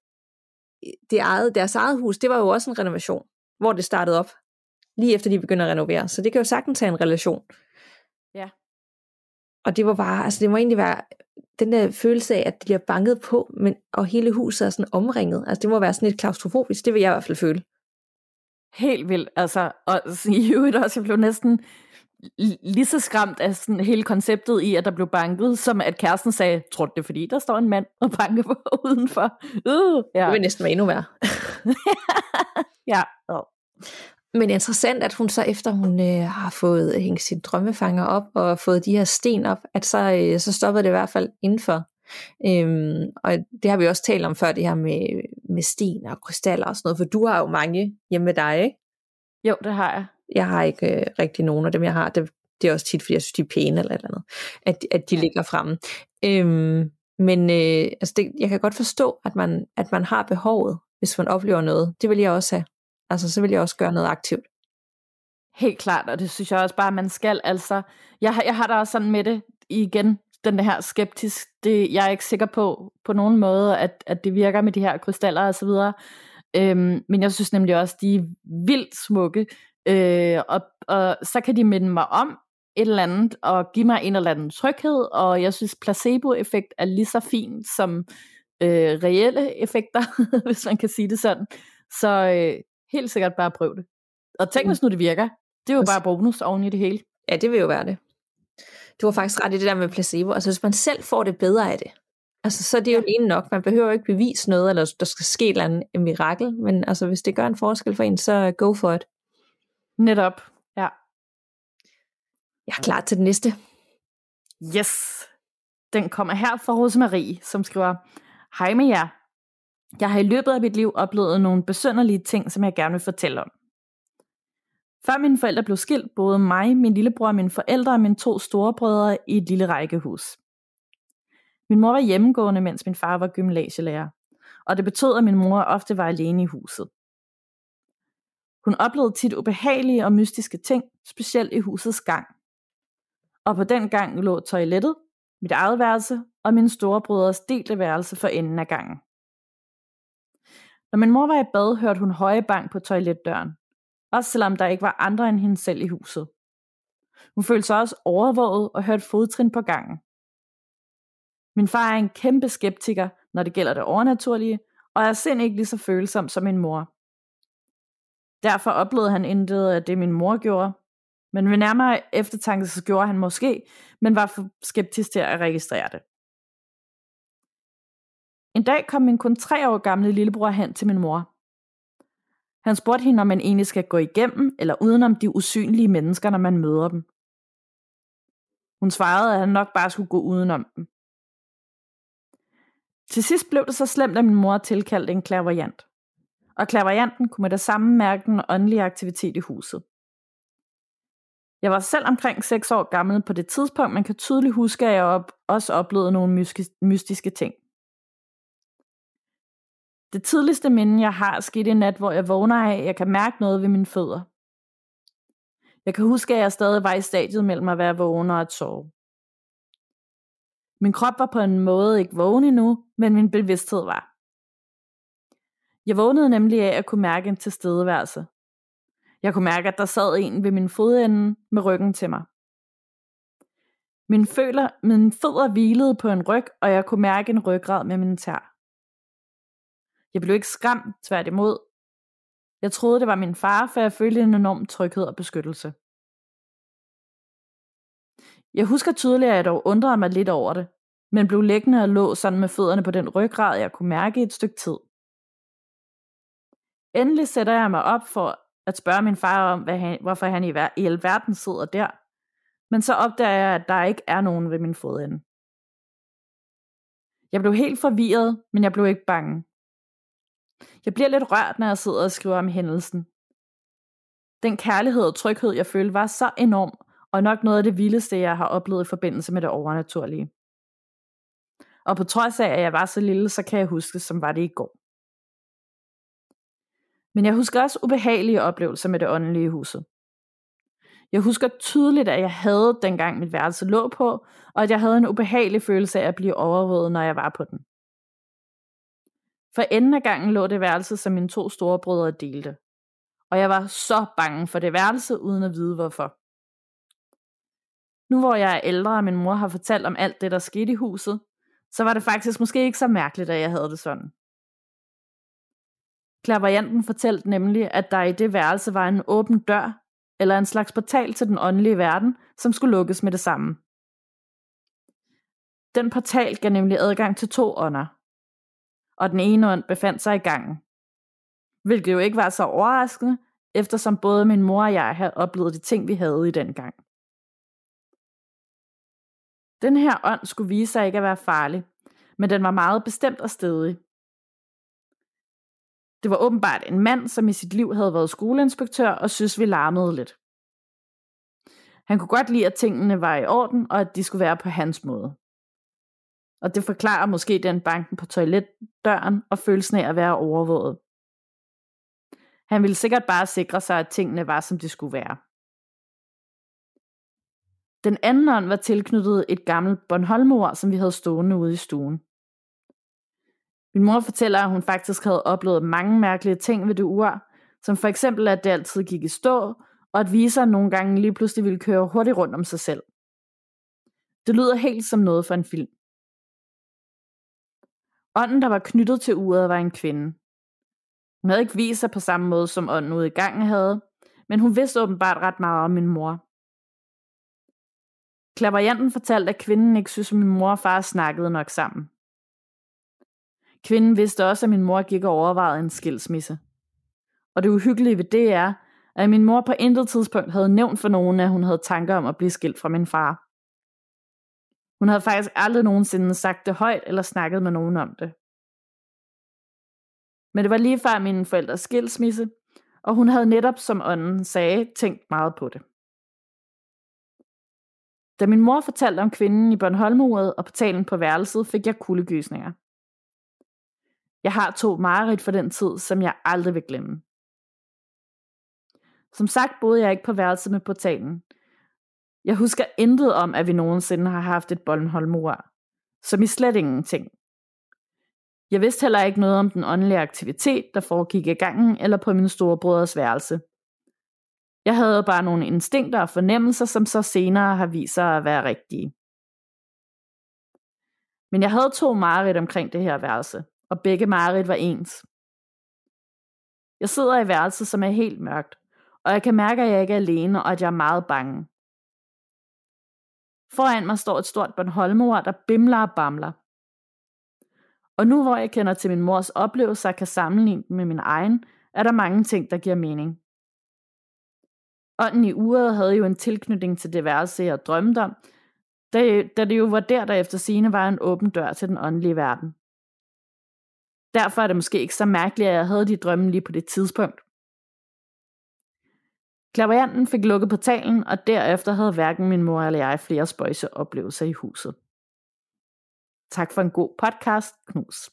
Speaker 1: deres eget hus, det var jo også en renovation, hvor det startede op, lige efter de begynder at renovere. Så det kan jo sagtens have en relation.
Speaker 2: Ja.
Speaker 1: Og det var bare, altså det må egentlig være den der følelse af, at de bliver banket på, og hele huset er sådan omringet. Altså det må være sådan lidt klaustrofobisk, det vil jeg i hvert fald føle.
Speaker 2: Helt vildt, altså, og i øvrigt også, jeg blev næsten lige så skræmt af sådan hele konceptet i, at der blev banket, som at kæresten sagde, tror du det er fordi, der står en mand og banker på udenfor? Ja.
Speaker 1: Det vil næsten være endnu værre.
Speaker 2: Ja.
Speaker 1: Men interessant, at hun så efter hun har fået hængt sin drømmefanger op og fået de her sten op, at så stoppede det i hvert fald indenfor. Og det har vi også talt om før, det her med sten og krystaller og sådan noget, for du har jo mange hjemme med dig, ikke?
Speaker 2: Jo, det har jeg.
Speaker 1: Jeg har ikke rigtig nogen af dem, jeg har. Det er også tit, fordi jeg synes, de er pæne eller et eller andet, at de ligger fremme. Men altså jeg kan godt forstå, at man har behovet, hvis man oplever noget. Det vil jeg også have. Altså, så vil jeg også gøre noget aktivt.
Speaker 2: Helt klart, og det synes jeg også bare, man skal. Altså, jeg har da også sådan med det igen, den her skeptisk. Jeg er ikke sikker på nogen måde, at det virker med de her krystaller og så videre. Men jeg synes nemlig også, de er vildt smukke. Og så kan de minde mig om et eller andet, og give mig en eller anden tryghed, og jeg synes, placebo-effekt er lige så fint som reelle effekter, hvis man kan sige det sådan. Så helt sikkert bare prøv det. Og tænk, hvis nu det virker. Det er jo bare bonus oven i det hele.
Speaker 1: Ja, det vil jo være det. Du har faktisk ret i det der med placebo. Altså, hvis man selv får det bedre af det, altså, så er det jo ene nok. Man behøver jo ikke bevise noget, eller der skal ske et eller andet mirakel. Men altså, hvis det gør en forskel for en, så go for it.
Speaker 2: Netop, ja.
Speaker 1: Jeg er klar til den næste.
Speaker 2: Yes. Den kommer her fra Rosemarie, som skriver: Hej med jer. Jeg har i løbet af mit liv oplevet nogle besynderlige ting, som jeg gerne vil fortælle om. Før mine forældre blev skilt, boede mig, min lillebror, mine forældre og mine 2 storebrødre i et lille rækkehus. Min mor var hjemmegående, mens min far var gymnasielærer, og det betød, at min mor ofte var alene i huset. Hun oplevede tit ubehagelige og mystiske ting, specielt i husets gang. Og på den gang lå toilettet, mit eget værelse og mine storebrødres delte værelse for enden af gangen. Når min mor var i bad, hørte hun høje bank på toiletdøren, også selvom der ikke var andre end hende selv i huset. Hun følte sig også overvåget og hørte fodtrin på gangen. Min far er en kæmpe skeptiker, når det gælder det overnaturlige, og er sind ikke lige så følsom som min mor. Derfor oplevede han intet af det, min mor gjorde, men ved nærmere eftertanke så gjorde han måske, men var for skeptisk til at registrere det. En dag kom min kun 3 år gamle lillebror hen til min mor. Han spurgte hende, om man egentlig skal gå igennem eller udenom de usynlige mennesker, når man møder dem. Hun svarede, at han nok bare skulle gå udenom dem. Til sidst blev det så slemt, at min mor tilkaldte en clairvoyant. Og clairvoyanten kunne med det samme mærke den åndelige aktivitet i huset. Jeg var selv omkring 6 år gammel på det tidspunkt, man kan tydeligt huske, at jeg også oplevede nogle mystiske ting. Det tidligste minde, jeg har, skete en nat, hvor jeg vågner af, at jeg kan mærke noget ved mine fødder. Jeg kan huske, at jeg stadig var i stadiet mellem at være vågen og at sove. Min krop var på en måde ikke vågen endnu, men min bevidsthed var. Jeg vågnede nemlig af at kunne mærke en tilstedeværelse. Jeg kunne mærke, at der sad en ved min fodende med ryggen til mig. Mine fødder hvilede på en ryg, og jeg kunne mærke en ryggrad med min tær. Jeg blev ikke skræmt, tværtimod. Jeg troede, det var min far, for jeg følte en enorm tryghed og beskyttelse. Jeg husker tydeligt, at jeg dog undrede mig lidt over det, men blev liggende og lå sådan med fødderne på den ryggrad, jeg kunne mærke i et stykke tid. Endelig sætter jeg mig op for at spørge min far om, hvorfor han i alverden sidder der, men så opdager jeg, at der ikke er nogen ved min fodende. Jeg blev helt forvirret, men jeg blev ikke bange. Jeg bliver lidt rørt, når jeg sidder og skriver om hændelsen. Den kærlighed og tryghed, jeg følte, var så enorm, og nok noget af det vildeste, jeg har oplevet i forbindelse med det overnaturlige. Og på trods af, at jeg var så lille, så kan jeg huske det, som var det i går. Men jeg husker også ubehagelige oplevelser med det åndelige i huset. Jeg husker tydeligt, at jeg havde dengang mit værelse lå på, og at jeg havde en ubehagelig følelse af at blive overvåget, når jeg var på den. For enden af gangen lå det værelse, som mine 2 storebrødre delte. Og jeg var så bange for det værelse, uden at vide hvorfor. Nu hvor jeg er ældre, og min mor har fortalt om alt det, der skete i huset, så var det faktisk måske ikke så mærkeligt, at jeg havde det sådan. Clairvoyanten fortalte nemlig, at der i det værelse var en åben dør, eller en slags portal til den åndelige verden, som skulle lukkes med det samme. Den portal gav nemlig adgang til 2 ånder, og den ene ånd befandt sig i gangen. Hvilket jo ikke var så overraskende, eftersom både min mor og jeg havde oplevet de ting, vi havde i den gang. Den her ånd skulle vise sig ikke at være farlig, men den var meget bestemt og stædig. Det var åbenbart en mand, som i sit liv havde været skoleinspektør og synes vi larmede lidt. Han kunne godt lide, at tingene var i orden, og at de skulle være på hans måde. Og det forklarer måske den banken på toiletdøren og følelsen af at være overvåget. Han ville sikkert bare sikre sig, at tingene var, som de skulle være. Den anden ånd var tilknyttet et gammelt Bornholmer, som vi havde stående ude i stuen. Min mor fortæller, at hun faktisk havde oplevet mange mærkelige ting ved det ur, som for eksempel, at det altid gik i stå, og at viseren nogle gange lige pludselig ville køre hurtigt rundt om sig selv. Det lyder helt som noget for en film. Ånden, der var knyttet til uret, var en kvinde. Hun havde ikke vist sig på samme måde, som ånden ude i gangen havde, men hun vidste åbenbart ret meget om min mor. Clairvoyanten fortalte, at kvinden ikke synes, at min mor og far snakkede nok sammen. Kvinden vidste også, at min mor gik og overvejede en skilsmisse. Og det uhyggelige ved det er, at min mor på intet tidspunkt havde nævnt for nogen, at hun havde tanker om at blive skilt fra min far. Hun havde faktisk aldrig nogensinde sagt det højt eller snakket med nogen om det. Men det var lige før mine forældres skilsmisse, og hun havde netop, som ånden sagde, tænkt meget på det. Da min mor fortalte om kvinden i Bornholmeruret og portalen på værelset, fik jeg kuldegysninger. Jeg har 2 mareridt for den tid, som jeg aldrig vil glemme. Som sagt boede jeg ikke på værelset med portalen. Jeg husker intet om, at vi nogensinde har haft et Bornholmerur, som i slet ingenting. Jeg vidste heller ikke noget om den åndelige aktivitet, der foregik i gangen eller på min storebrødres værelse. Jeg havde bare nogle instinkter og fornemmelser, som så senere har vist sig at være rigtige. Men jeg havde 2 mareridt omkring det her værelse, og begge mareridt var ens. Jeg sidder i værelset, som er helt mørkt, og jeg kan mærke, at jeg ikke er alene, og at jeg er meget bange. Foran mig står et stort Bornholmer, der bimler og bamler. Og nu hvor jeg kender til min mors oplevelser og kan sammenligne dem med min egen, er der mange ting, der giver mening. Ånden i uret havde jo en tilknytning til det værelse, jeg drømte om, da det jo var der efter sigende var en åben dør til den åndelige verden. Derfor er det måske ikke så mærkeligt, at jeg havde de drømme lige på det tidspunkt. Clairvoyanten fik lukket portalen, og derefter havde hverken min mor eller jeg flere spøjse oplevelser i huset. Tak for en god podcast, Knus.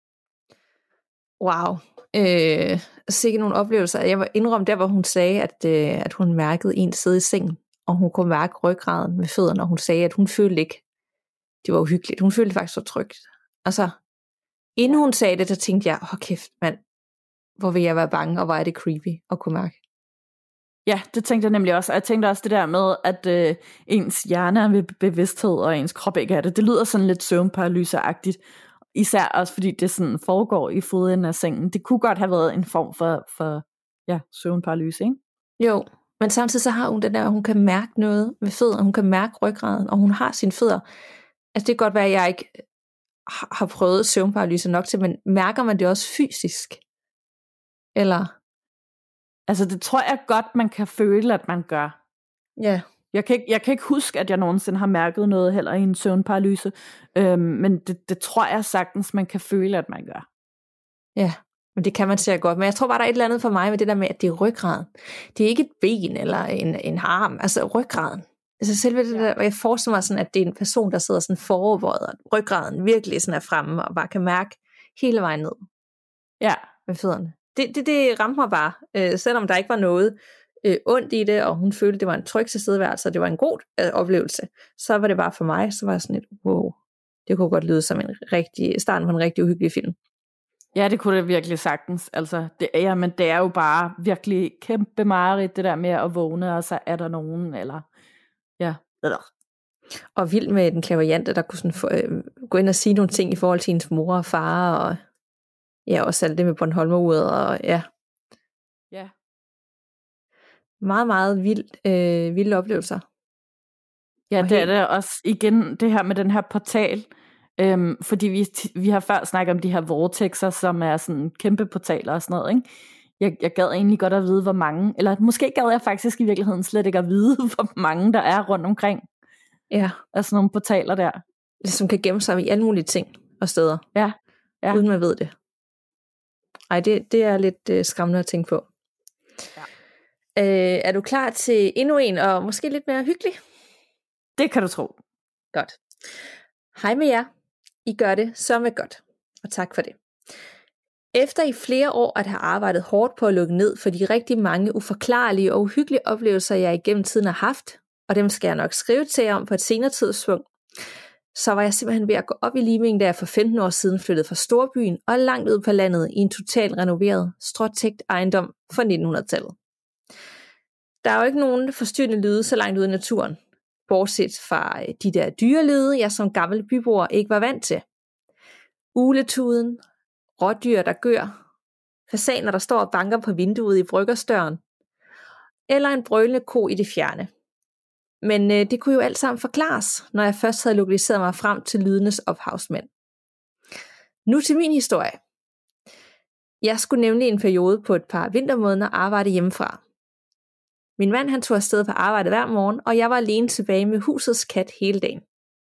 Speaker 1: Wow. Sikke nogle oplevelser. Jeg var indrømme der, hvor hun sagde, at hun mærkede en sidde i sengen, og hun kunne mærke ryggraden med fødderne, og hun sagde, at hun følte ikke, det var uhyggeligt. Hun følte faktisk så trygt. Altså, inden hun sagde det, så tænkte jeg, kæft mand, hvor vil jeg være bange, og hvor er det creepy at kunne mærke.
Speaker 2: Ja, det tænkte jeg nemlig også. Og jeg tænkte også det der med, at ens hjerne er ved bevidsthed, og ens krop ikke er det. Det lyder sådan lidt søvnparalyse-agtigt. Især også fordi det sådan foregår i fodenden af sengen. Det kunne godt have været en form for søvnparalyse, ikke?
Speaker 1: Jo, men samtidig så har hun den der, hun kan mærke noget med fødderne, hun kan mærke ryggraden, og hun har sine fødder. Altså det kan godt være, at jeg ikke har prøvet søvnparalyse nok til, men mærker man det også fysisk? Eller?
Speaker 2: Altså det tror jeg godt, man kan føle, at man gør.
Speaker 1: Ja.
Speaker 2: Jeg kan ikke huske, at jeg nogensinde har mærket noget heller i en søvnparalyse, men det tror jeg sagtens, man kan føle, at man gør.
Speaker 1: Ja, men det kan man sikkert godt. Men jeg tror bare, der er et eller andet for mig med det der med, at det er ryggraden. Det er ikke et ben eller en arm, altså ryggraden. Altså selve det der, og jeg forestiller mig sådan, at det er en person, der sidder sådan foroverbøjet, og ryggraden virkelig sådan er fremme, og bare kan mærke hele vejen ned.
Speaker 2: Ja.
Speaker 1: Med fødderne. Det ramte mig bare, selvom der ikke var noget ondt i det, og hun følte, det var en tryg tilstedeværelse, og det var en god oplevelse, så var det bare for mig, så var jeg sådan et, wow, det kunne godt lyde som starten på en rigtig uhyggelig film.
Speaker 2: Ja, det kunne det virkelig sagtens. Altså, men det er jo bare virkelig kæmpe mareridt, det der med at vågne, og så er der nogen, eller ja.
Speaker 1: Og vild med den clairvoyante, der kunne sådan gå ind og sige nogle ting i forhold til hendes mor og far, og ja, også alt det med Bornholmeruret, og ja.
Speaker 2: Ja.
Speaker 1: Meget, meget vilde oplevelser.
Speaker 2: Ja, det er det også igen, det her med den her portal, fordi vi har før snakket om de her vortexer, som er sådan kæmpe portaler og sådan noget, ikke? jeg gad egentlig godt at vide, hvor mange, eller måske gad jeg faktisk i virkeligheden slet ikke at vide, hvor mange der er rundt omkring.
Speaker 1: Ja.
Speaker 2: Altså nogle portaler der.
Speaker 1: Som kan gemme sig i alle mulige ting og steder.
Speaker 2: Ja.
Speaker 1: Uden man ved det. Ej, det er lidt skræmmende at tænke på. Ja. Er du klar til endnu en, og måske lidt mere hyggelig?
Speaker 2: Det kan du tro.
Speaker 1: Godt. Hej med jer. I gør det så med godt. Og tak for det. Efter i flere år at have arbejdet hårdt på at lukke ned for de rigtig mange uforklarlige og uhyggelige oplevelser, jeg igennem tiden har haft, og dem skal jeg nok skrive til jer om på et senere tidspunkt, så var jeg simpelthen ved at gå op i limingen, da jeg for 15 år siden flyttede fra storbyen og langt ud på landet i en totalt renoveret, stråtækt ejendom fra 1900-tallet. Der er jo ikke nogen forstyrrende lyde så langt ude i naturen, bortset fra de der dyrelyde, jeg som gammel byboer ikke var vant til. Ugletuden, rådyr, der gør, fasaner, der står og banker på vinduet i bryggerstøren, eller en brølende ko i det fjerne. Men det kunne jo alt sammen forklares, når jeg først havde lokaliseret mig frem til lydenes ophavsmænd. Nu til min historie. Jeg skulle nemlig en periode på et par vintermåneder arbejde hjemmefra. Min mand han tog afsted på arbejde hver morgen, og jeg var alene tilbage med husets kat hele dagen.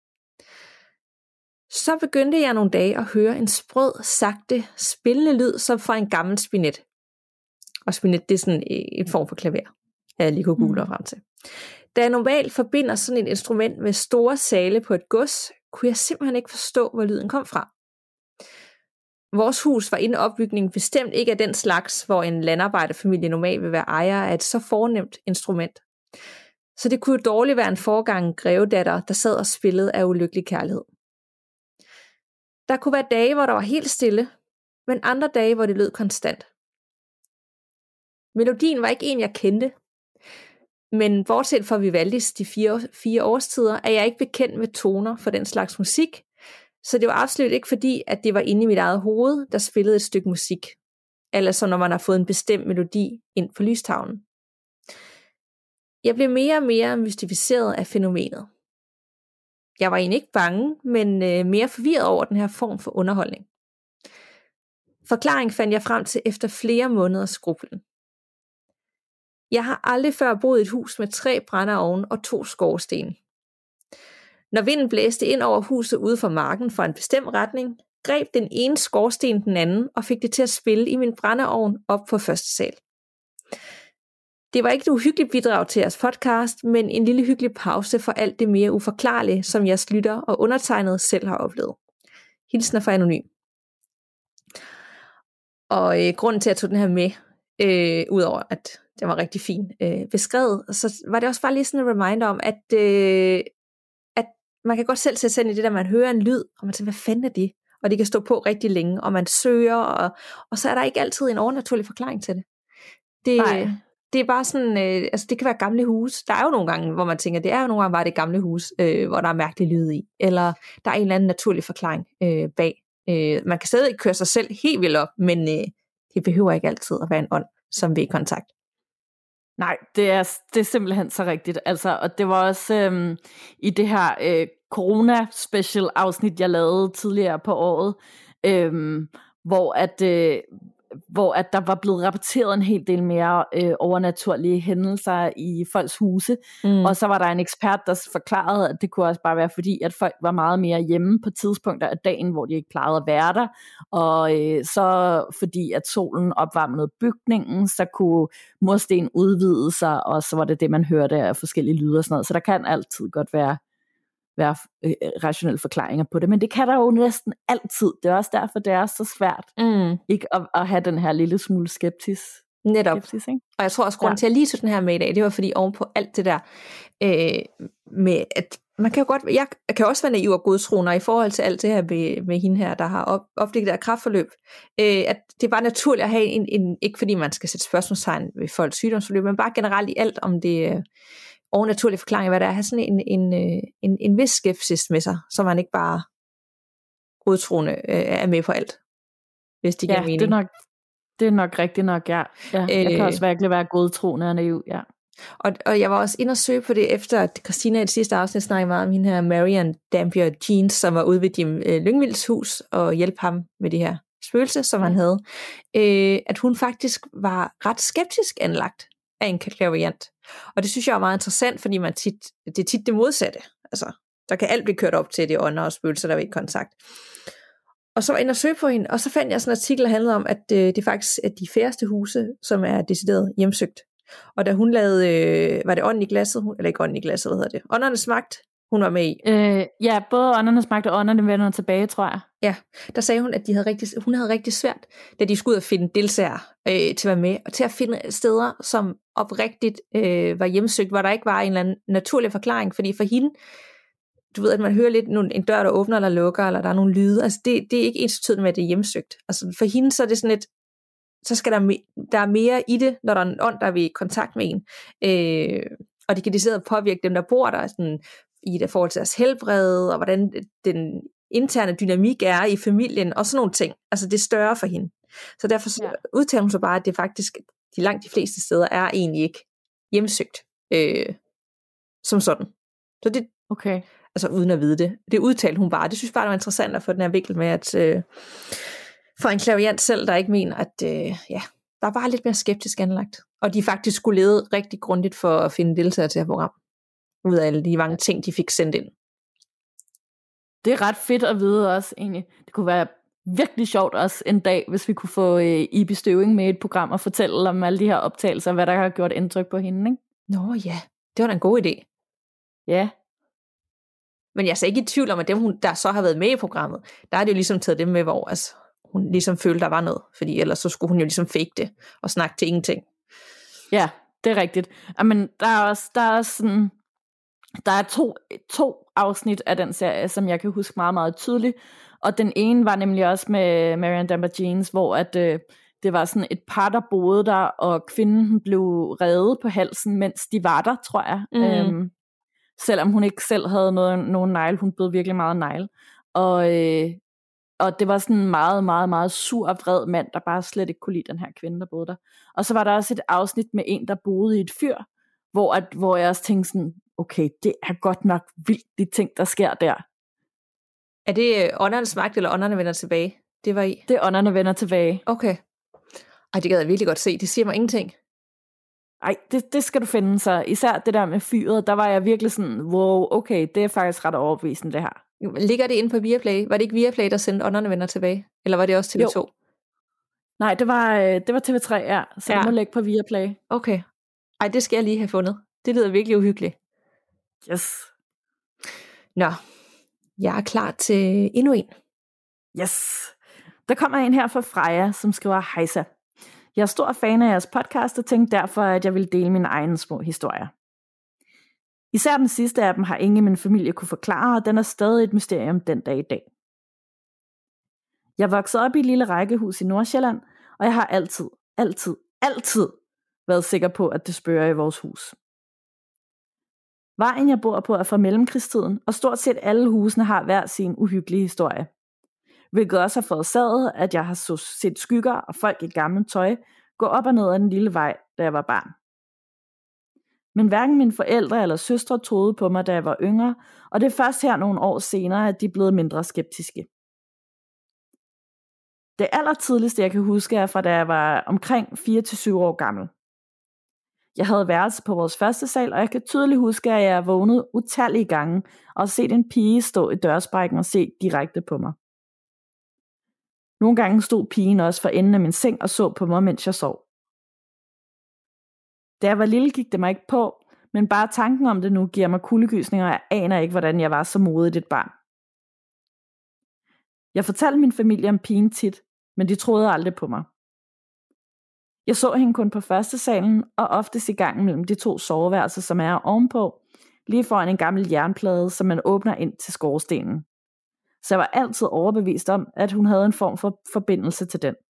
Speaker 1: Så begyndte jeg nogle dage at høre en sprød, sagte, spillende lyd som fra en gammel spinet. Og spinet, det er sådan en form for klaver, jeg lige kunne google frem til. Da jeg normalt forbinder sådan et instrument med store sale på et gods, kunne jeg simpelthen ikke forstå, hvor lyden kom fra. Vores hus var inden opbygningen bestemt ikke af den slags, hvor en landarbejderfamilie normalt vil være ejer af et så fornemt instrument. Så det kunne jo dårligt være en forgang grevedatter, der sad og spillede af ulykkelig kærlighed. Der kunne være dage, hvor der var helt stille, men andre dage, hvor det lød konstant. Melodien var ikke en, jeg kendte, men bortset fra Vivaldis de fire årstider, er jeg ikke bekendt med toner for den slags musik, så det var absolut ikke fordi, at det var inde i mit eget hoved, der spillede et stykke musik. Eller så når man har fået en bestemt melodi ind på lystavlen. Jeg blev mere og mere mystificeret af fænomenet. Jeg var egentlig ikke bange, men mere forvirret over den her form for underholdning. Forklaring fandt jeg frem til efter flere måneders skrublen. Jeg har aldrig før boet i et hus med 3 brændeovne og 2 skorsten. Når vinden blæste ind over huset ude for marken fra en bestemt retning, greb den ene skorsten den anden og fik det til at spille i min brændeovn op på første sal. Det var ikke et uhyggeligt bidrag til jeres podcast, men en lille hyggelig pause for alt det mere uforklarlige, som jeres lytter og undertegnet selv har oplevet. Hilsner fra Anonym. Og grunden til at jeg tog den her med, udover at den var rigtig fin beskrevet, så var det også bare lige sådan en reminder om, at man kan godt selv sætte sig ind i det, der man hører en lyd, og man tænker, hvad fanden er det? Og det kan stå på rigtig længe, og man søger, og så er der ikke altid en overnaturlig forklaring til det. Det er bare sådan, altså det kan være gamle huse. Der er jo nogle gange, hvor man tænker, det er jo nogle gange bare det gamle hus, hvor der er mærkelig lyd i, eller der er en eller anden naturlig forklaring bag. Man kan stadig køre sig selv helt vildt op, men det behøver ikke altid at være en ånd, som vil i kontakt.
Speaker 2: Nej, det er simpelthen så rigtigt. Altså, og det var også i det her corona-special afsnit, jeg lavede tidligere på året, hvor at der var blevet rapporteret en hel del mere overnaturlige hændelser i folks huse. Og så var der en ekspert, der forklarede, at det kunne også bare være fordi, at folk var meget mere hjemme på tidspunkter af dagen, hvor de ikke plejede at være der. Og så fordi, at solen opvarmede bygningen, så kunne mursten udvide sig, og så var det det, man hørte af forskellige lyde og sådan noget. Så der kan altid godt være rationelle forklaringer på det, men det kan der jo næsten altid. Det er også derfor, det er så svært ikke at have den her lille smule skepsis.
Speaker 1: Netop. Ikke? Og jeg tror også, grunden til, at jeg lige tog den her med i dag, det var fordi ovenpå alt det der med, at man kan jo godt, jeg kan også være naiv og godtroende i forhold til alt det her med hende her, der har opdaget der kraftforløb, at det er bare naturligt at have en ikke fordi man skal sætte spørgsmålstegn ved folks sygdomsforløb, men bare generelt i alt, om det overnaturlig forklaring, hvad der er, at have sådan en vis skepsis med sig, så man ikke bare godtroende er med på alt, hvis det giver mening.
Speaker 2: Det er nok rigtigt nok, ja. Jeg kan også virkelig være godtroende og naiv, ja.
Speaker 1: Og jeg var også inde og søge på det, efter at Christina i det sidste afsnit snakkede meget om hende her Marian Dampier Jeans, som var ude ved Jim Lyngvilds hus og hjælpe ham med de her spøgelse, som han havde, at hun faktisk var ret skeptisk anlagt af en clairvoyant. Og det synes jeg er meget interessant, fordi det er tit det modsatte. Altså, der kan alt blive kørt op til det ånder og spøgelser, der er i kontakt. Og så var jeg inde og søge på hende, og så fandt jeg sådan en artikel, der handlede om, at det faktisk er de færreste huse, som er decideret hjemsøgt. Og da hun lavede, var det Ånden i glasset, eller ikke Ånden i glasset, hvad hedder det? Åndernes magt, hun var med i.
Speaker 2: Ja, både Åndernes magt og Ånderne vender tilbage, tror jeg.
Speaker 1: Ja, der sagde hun, at hun havde rigtig svært, da de skulle ud og finde deltagere til at være med, og til at finde steder, som oprigtigt var hjemsøgt, hvor der ikke var en eller anden naturlig forklaring, fordi for hende, du ved, at man hører lidt en dør, der åbner eller lukker, eller der er nogle lyde, altså det er ikke ensbetydende med, at det er hjemsøgt. Altså for hende, så er det sådan et, så skal der er mere i det, når der er en ånd, der er i kontakt med en, og det kan decideret påvirke dem, der bor der, sådan, i det forhold til deres helbred, og hvordan den interne dynamik er i familien, og sådan nogle ting. Altså det er større for hende. Så derfor udtaler hun så bare, at det faktisk, langt de fleste steder, er egentlig ikke hjemsøgt, som sådan. Så det,
Speaker 2: okay.
Speaker 1: Altså uden at vide det. Det udtalte hun bare. Det synes bare, det var interessant at få den her vinkel med, at for en clairvoyant selv, der ikke mener, at der er bare lidt mere skeptisk anlagt. Og de faktisk skulle lede rigtig grundigt for at finde deltagere til at program. Ud af alle de mange ting, de fik sendt ind.
Speaker 2: Det er ret fedt at vide også, egentlig. Det kunne være virkelig sjovt også en dag, hvis vi kunne få Ibi Støving med i et program og fortælle om alle de her optagelser, hvad der har gjort indtryk på hende, ikke?
Speaker 1: Nå ja, det var da en god idé.
Speaker 2: Ja.
Speaker 1: Men jeg er så ikke i tvivl om, at dem, der så har været med i programmet, der er det jo ligesom taget dem med, hvor altså, hun ligesom følte, der var noget. Fordi ellers så skulle hun jo ligesom fake det og snakke til ingenting.
Speaker 2: Ja, det er rigtigt. Men der er sådan... Der er to afsnit af den serie, som jeg kan huske meget, meget tydeligt. Og den ene var nemlig også med Marianne Damber Jeans, hvor at, det var sådan et par, der boede der, og kvinden blev revet på halsen, mens de var der, tror jeg. Selvom hun ikke selv havde nogen negle. Hun blev virkelig meget negle. Og det var sådan en meget, meget, meget sur og vred mand, der bare slet ikke kunne lide den her kvinde, der boede der. Og så var der også et afsnit med en, der boede i et fyr, hvor jeg også tænkte sådan, okay, det er godt nok vildt, de ting, der sker der.
Speaker 1: Er det Åndernes magt, eller Ånderne vender tilbage? Det var i?
Speaker 2: Det er Ånderne vender tilbage.
Speaker 1: Okay. Ej, det gad jeg virkelig godt se. Det siger mig ingenting.
Speaker 2: Ej, det skal du finde så. Især det der med fyret, der var jeg virkelig sådan, wow, okay, det er faktisk ret overbevisende, det her.
Speaker 1: Ligger det inde på Viaplay? Var det ikke Viaplay, der sendte Ånderne vender tilbage? Eller var det også TV2?
Speaker 2: Jo. Nej, det var TV3, ja. Så det må ligge på Viaplay.
Speaker 1: Okay. Ej, det skal jeg lige have fundet. Det lyder virkelig uhyggeligt.
Speaker 2: Yes.
Speaker 1: Nå, jeg er klar til endnu en.
Speaker 2: Yes. Der kommer en her fra Freja, som skriver, hejsa. Jeg er stor fan af jeres podcast, og tænkte derfor, at jeg ville dele mine egne små historier. Især den sidste af dem har ingen i min familie kunne forklare, og den er stadig et mysterium den dag i dag. Jeg voksede op i et lille rækkehus i Nordsjælland, og jeg har altid været sikker på, at det spørger i vores hus. Vejen, jeg bor på, er fra mellemkrigstiden, og stort set alle husene har hver sin uhyggelige historie. Hvilket også har forårsaget, at jeg har set skygger og folk i gammelt tøj gå op og ned ad den lille vej, da jeg var barn. Men hverken mine forældre eller søstre troede på mig, da jeg var yngre, og det er først her nogle år senere, at de er blevet mindre skeptiske. Det allertidligste, jeg kan huske, er fra da jeg var omkring 4-7 år gammel. Jeg havde værelse på vores første sal, og jeg kan tydeligt huske, at jeg vågnede utallige gange og set en pige stå i dørsprækken og se direkte på mig. Nogle gange stod pigen også for enden af min seng og så på mig, mens jeg sov. Da jeg var lille, gik det mig ikke på, men bare tanken om det nu giver mig kuldegysninger, og jeg aner ikke, hvordan jeg var så modigt et barn. Jeg fortalte min familie om pigen tit, men de troede aldrig på mig. Jeg så hende kun på første salen, og oftest i gangen mellem de 2 soveværelser, som er ovenpå, lige foran en gammel jernplade, som man åbner ind til skorstenen. Så jeg var altid overbevist om, at hun havde en form for forbindelse til den.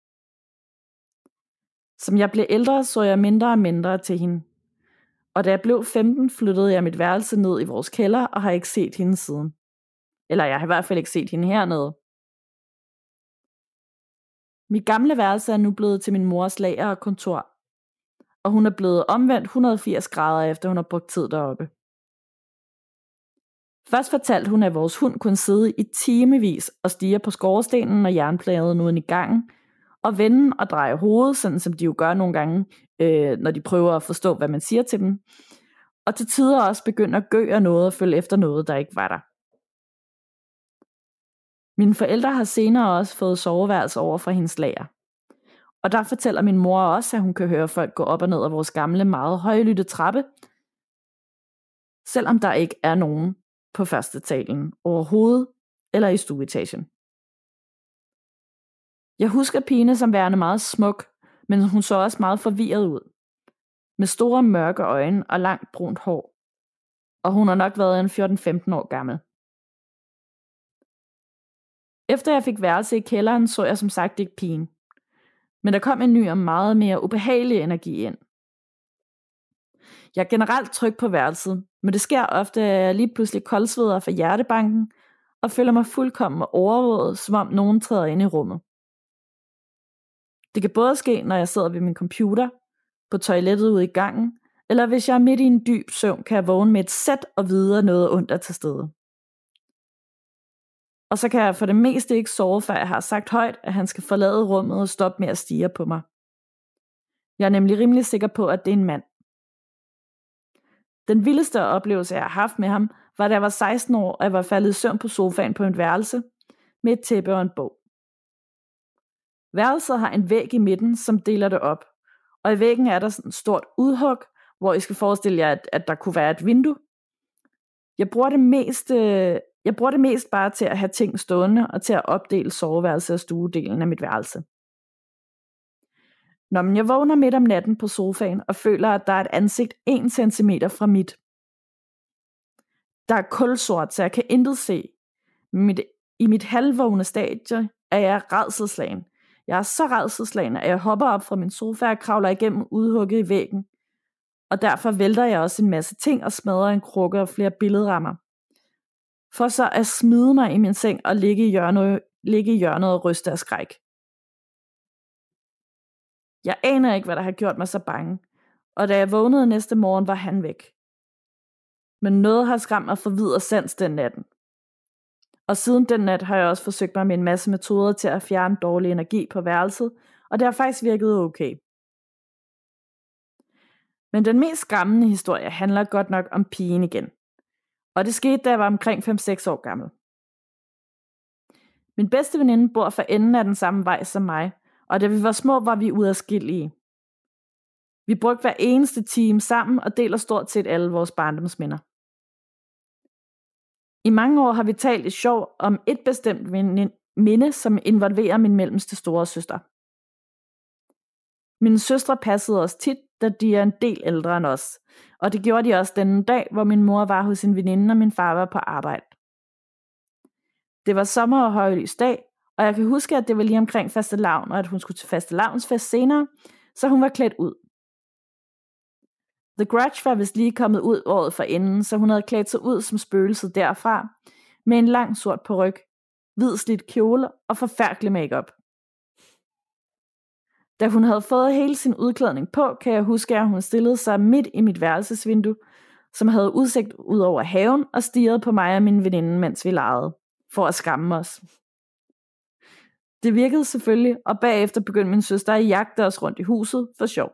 Speaker 2: Som jeg blev ældre, så jeg mindre og mindre til hende. Og da jeg blev 15, flyttede jeg mit værelse ned i vores kælder, og har ikke set hende siden. Eller jeg har i hvert fald ikke set hende hernede. Mit gamle værelse er nu blevet til min mors lager og kontor, og hun er blevet omvendt 180 grader, efter hun har brugt tid deroppe. Først fortalte hun, at vores hund kunne sidde i timevis og stirre på skorstenen og jernpladen uden i gangen, og vende og dreje hovedet, sådan som de jo gør nogle gange, når de prøver at forstå, hvad man siger til dem. Og til tider også begynde at gøre noget og følge efter noget, der ikke var der. Mine forældre har senere også fået soveværelse over fra hendes lager. Og der fortæller min mor også, at hun kan høre folk gå op og ned ad vores gamle, meget højlytte trappe, selvom der ikke er nogen på første etalen overhovedet eller i stueetagen. Jeg husker pigen som værende meget smuk, men hun så også meget forvirret ud. Med store mørke øjne og langt brunt hår. Og hun har nok været en 14-15 år gammel. Efter jeg fik værelse i kælderen, så jeg som sagt ikke pigen. Men der kom en ny og meget mere ubehagelig energi ind. Jeg er generelt tryg på værelset, men det sker ofte, at jeg lige pludselig koldsveder fra hjertebanken og føler mig fuldkommen overvåget, som om nogen træder ind i rummet. Det kan både ske, når jeg sidder ved min computer, på toilettet ude i gangen, eller hvis jeg er midt i en dyb søvn, kan jeg vågne med et sæt og vide, at noget ondt er til stede. Og så kan jeg for det meste ikke sove, før jeg har sagt højt, at han skal forlade rummet og stoppe med at stirre på mig. Jeg er nemlig rimelig sikker på, at det er en mand. Den vildeste oplevelse, jeg har haft med ham, var da jeg var 16 år, og jeg var faldet i søvn på sofaen på et værelse, med et tæppe og en bog. Værelset har en væg i midten, som deler det op, og i væggen er der sådan et stort udhug, hvor I skal forestille jer, at der kunne være et vindue. Jeg bruger det mest bare til at have ting stående, og til at opdele soveværelse og stuedelen af mit værelse. Når jeg vågner midt om natten på sofaen, og føler, at der er et ansigt 1 centimeter fra mit. Der er kulsort, så jeg kan intet se. I mit halvvågne stadie er jeg rædselsslagen. Jeg er så rædselsslagen, at jeg hopper op fra min sofa og kravler igennem udhugget i væggen. Og derfor vælter jeg også en masse ting og smadrer en krukke og flere billedrammer. For så at smide mig i min seng og ligge i hjørnet og ryste af skræk. Jeg aner ikke, hvad der har gjort mig så bange. Og da jeg vågnede næste morgen, var han væk. Men noget har skræmt mig for vid og sans den natten. Og siden den nat har jeg også forsøgt mig med en masse metoder til at fjerne dårlig energi på værelset, og det har faktisk virket okay. Men den mest skræmmende historie handler godt nok om pigen igen. Og det skete, da jeg var omkring 5-6 år gammel. Min bedste veninde bor for enden af den samme vej som mig, og da vi var små, var vi uadskillelige. Vi brugte hver eneste time sammen og deler stort set alle vores barndomsminder. I mange år har vi talt i sjov om et bestemt minde, som involverer min mellemste store søster. Mine søstre passede os tit, da de er en del ældre end os, og det gjorde de også denne dag, hvor min mor var hos en veninde, og min far var på arbejde. Det var sommer og højlys dag, og jeg kan huske, at det var lige omkring fastelavn, og at hun skulle til fastelavnsfest senere, så hun var klædt ud. The Grudge var vist lige kommet ud året forinden, så hun havde klædt sig ud som spøgelset derfra, med en lang sort paryk, hvid slidt kjole og forfærdelig makeup. Da hun havde fået hele sin udklædning på, kan jeg huske, at hun stillede sig midt i mit værelsesvindue, som havde udsigt ud over haven, og stirrede på mig og min veninde, mens vi legede, for at skræmme os. Det virkede selvfølgelig, og bagefter begyndte min søster at jagte os rundt i huset for sjov.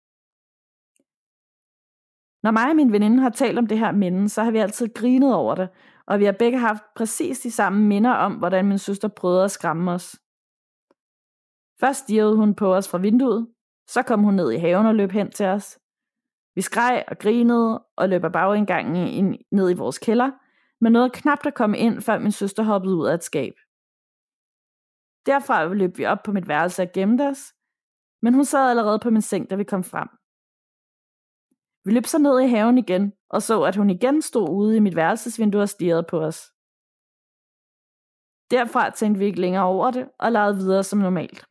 Speaker 2: Når mig og min veninde har talt om det her minde, så har vi altid grinet over det, og vi har begge haft præcis de samme minder om, hvordan min søster prøvede at skræmme os. Først stirrede hun på os fra vinduet, så kom hun ned i haven og løb hen til os. Vi skreg og grinede og løb af bagindgangen ned i vores kælder, men nåede knapt at komme ind, før min søster hoppede ud af et skab. Derfra løb vi op på mit værelse og gemte os, men hun sad allerede på min seng, da vi kom frem. Vi løb så ned i haven igen, og så, at hun igen stod ude i mit værelsesvindue og stirrede på os. Derfra tænkte vi ikke længere over det, og legede videre som normalt.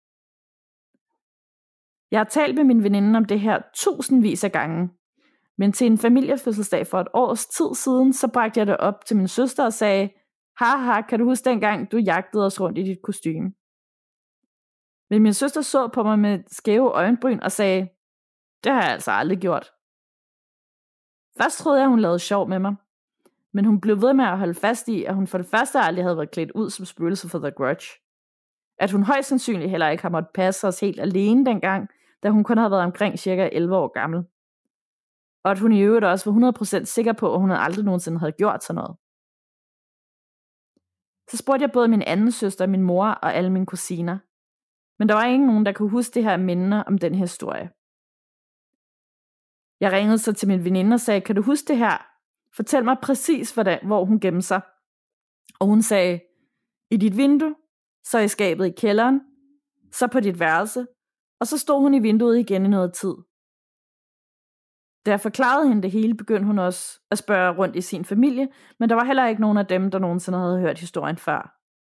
Speaker 2: Jeg har talt med min veninde om det her tusindvis af gange, men til en familiefødselsdag for et års tid siden, så bragte jeg det op til min søster og sagde, haha, kan du huske dengang, du jagtede os rundt i dit kostume? Men min søster så på mig med skæve øjenbryn og sagde, det har jeg altså aldrig gjort. Først troede jeg, hun lavede sjov med mig, Men hun blev ved med at holde fast i, at hun for det første aldrig havde været klædt ud som spøgelse for The Grudge. At hun højst sandsynligt heller ikke har måttet passe os helt alene dengang, da hun kun havde været omkring cirka 11 år gammel. Og at hun i øvrigt også var 100% sikker på, at hun aldrig nogensinde havde gjort sådan noget. Så spurgte jeg både min anden søster, min mor og alle mine kusiner. Men der var ikke nogen, der kunne huske det her minder om den historie. Jeg ringede så til min veninde og sagde, kan du huske det her? Fortæl mig præcis, hvor hun gemte sig. Og hun sagde, i dit vindue, så i skabet i kælderen, så på dit værelse, og så stod hun i vinduet igen i noget tid. Da jeg forklarede hende det hele, begyndte hun også at spørge rundt i sin familie, men der var heller ikke nogen af dem, der nogensinde havde hørt historien før.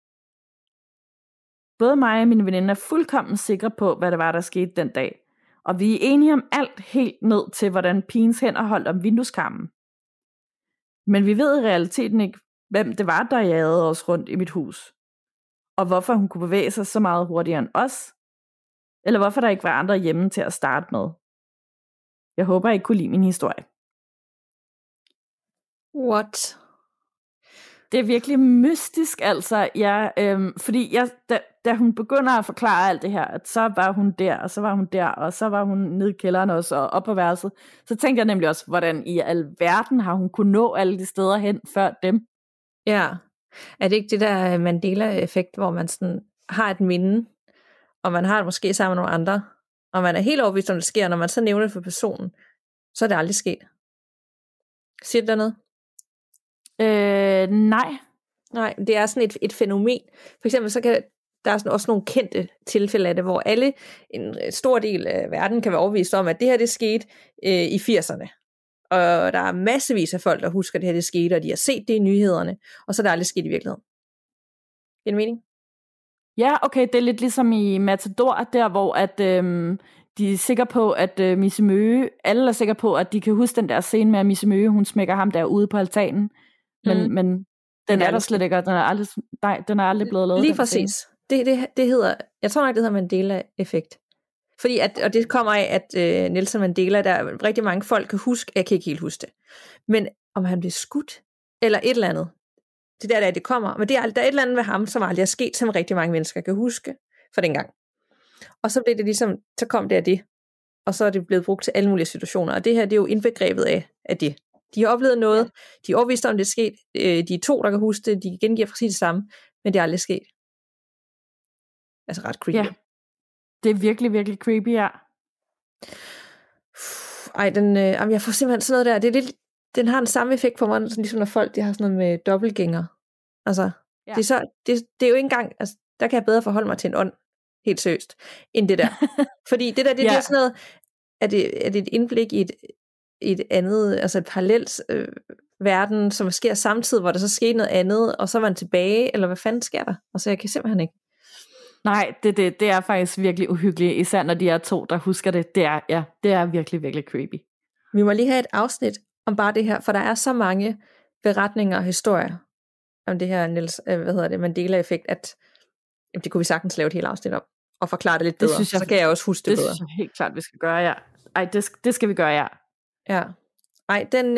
Speaker 2: Både mig og min veninde er fuldkommen sikre på, hvad det var, der skete den dag, og vi er enige om alt helt ned til, hvordan pigens hænder holdt om vindueskarmen. Men vi ved i realiteten ikke, hvem det var, der jagede os rundt i mit hus, og hvorfor hun kunne bevæge sig så meget hurtigere end os, eller hvorfor der ikke var andre hjemme til at starte med. Jeg håber, I kunne lide min historie.
Speaker 1: What?
Speaker 2: Det er virkelig mystisk, altså. Fordi da hun begynder at forklare alt det her, at så var hun der, og så var hun der, og så var hun nede i kælderen også, og op på værelset, så tænkte jeg nemlig også, hvordan i alverden har hun kunnet nå alle de steder hen før dem?
Speaker 1: Ja. Er det ikke det der Mandela-effekt, hvor man sådan har et minde, og man har det måske sammen med nogle andre, og man er helt overbevist om, det sker, når man så nævner det for personen, så er det aldrig sket. Siger det der noget?
Speaker 2: Nej.
Speaker 1: Nej, det er sådan et fænomen. For eksempel så kan der er sådan også nogle kendte tilfælde af det, hvor en stor del af verden kan være overbevist om, at det her det skete i 80'erne. Og der er massevis af folk, der husker, at det her det skete, og de har set det i nyhederne, og så er det aldrig sket i virkeligheden. Giver det mening?
Speaker 2: Ja, okay, det er lidt ligesom i Matador, der hvor at de er sikre på, at Misse Møge, alle er sikre på, at de kan huske den der scene med, at Misse Møge, hun smækker ham derude på altanen, men den er der slet ikke, og den er aldrig blevet lavet.
Speaker 1: Lige præcis. Det hedder, jeg tror nok, det hedder Mandela-effekt. Fordi og det kommer af, at Nelson Mandela, der rigtig mange folk kan huske, jeg kan ikke helt huske det, men om han blev skudt, eller et eller andet, det der det kommer, men der er et eller andet ved ham, som aldrig er sket, som rigtig mange mennesker kan huske for dengang. Og så blev det ligesom, så kom det af det, og så er det blevet brugt til alle mulige situationer, og det her, det er jo indbegrebet af det. De har oplevet noget, de er overbevist om, det er sket, de er to, der kan huske det, de gengiver præcis det samme, men det er aldrig sket. Altså ret creepy.
Speaker 2: Ja, det er virkelig, virkelig creepy, ja.
Speaker 1: Ej, jeg får simpelthen sådan noget der, det er lidt, den har den samme effekt på mig, sådan ligesom når folk, de har sådan noget med dobbeltgænger. Altså, ja. det er jo ikke engang, altså, der kan jeg bedre forholde mig til en ånd, helt seriøst, end det der. Fordi det der, det er sådan noget, er det et indblik i et andet, altså et parallelt verden, som sker samtidig, hvor der så sker noget andet, og så er man tilbage, eller hvad fanden sker der? Altså, jeg kan simpelthen ikke.
Speaker 2: Nej, det er faktisk virkelig uhyggeligt, især når de er to, der husker det. Det er virkelig, virkelig creepy.
Speaker 1: Vi må lige have et afsnit om bare det her, for der er så mange beretninger og historier om det her Mandela-effekt, at det kunne vi sagtens lave et helt afsnit om, og forklare det lidt bedre, synes jeg, så kan jeg også huske det bedre.
Speaker 2: Det synes jeg helt klart, vi skal gøre, ja. Ej, det skal vi gøre, ja.
Speaker 1: Ja. Ej, den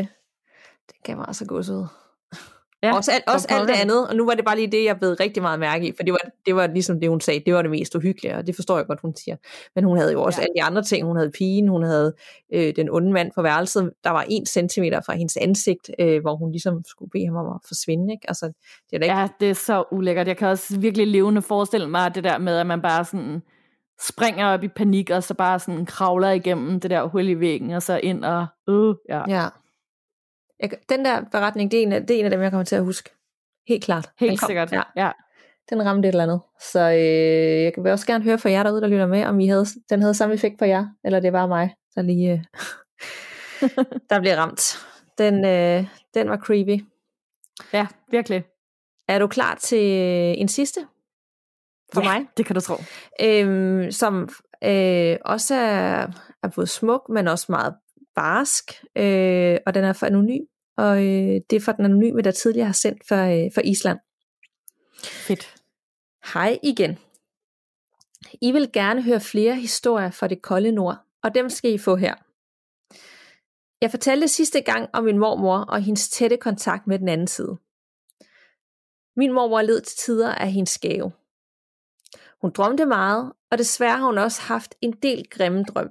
Speaker 1: gav mig altså gåsehud. Ja, også alt det andet, og nu var det bare lige det, jeg blev rigtig meget mærke i, for det var ligesom det, hun sagde, det var det mest uhyggelige, og det forstår jeg godt, hun siger. Men hun havde jo også alle de andre ting, hun havde pigen, hun havde den onde mand på værelset, der var 1 centimeter fra hendes ansigt, hvor hun ligesom skulle bede ham om at forsvinde, ikke? Altså, det er da ikke...
Speaker 2: Ja, det er så ulækkert. Jeg kan også virkelig levende forestille mig det der med, at man bare sådan springer op i panik, og så bare sådan kravler igennem det der hul i væggen, og så ind og
Speaker 1: ja. Den der beretning, det er en af dem, jeg kommer til at huske. Helt klart.
Speaker 2: Helt sikkert, ja.
Speaker 1: Den ramte et eller andet. Så jeg vil også gerne høre fra jer derude, der lytter med, om den havde samme effekt på jer, eller det var mig, der lige der bliver ramt. Den var creepy.
Speaker 2: Ja, virkelig.
Speaker 1: Er du klar til en sidste? For mig?
Speaker 2: Det kan du tro.
Speaker 1: Som også er både smuk, men også meget barsk, og den er for anonym, og det er for den anonyme, der tidligere har sendt for Island.
Speaker 2: Fedt.
Speaker 1: Hej igen. I vil gerne høre flere historier fra det kolde nord, og dem skal I få her. Jeg fortalte sidste gang om min mormor og hendes tætte kontakt med den anden side. Min mormor led til tider af hendes gave. Hun drømte meget, og desværre har hun også haft en del grimme drøm.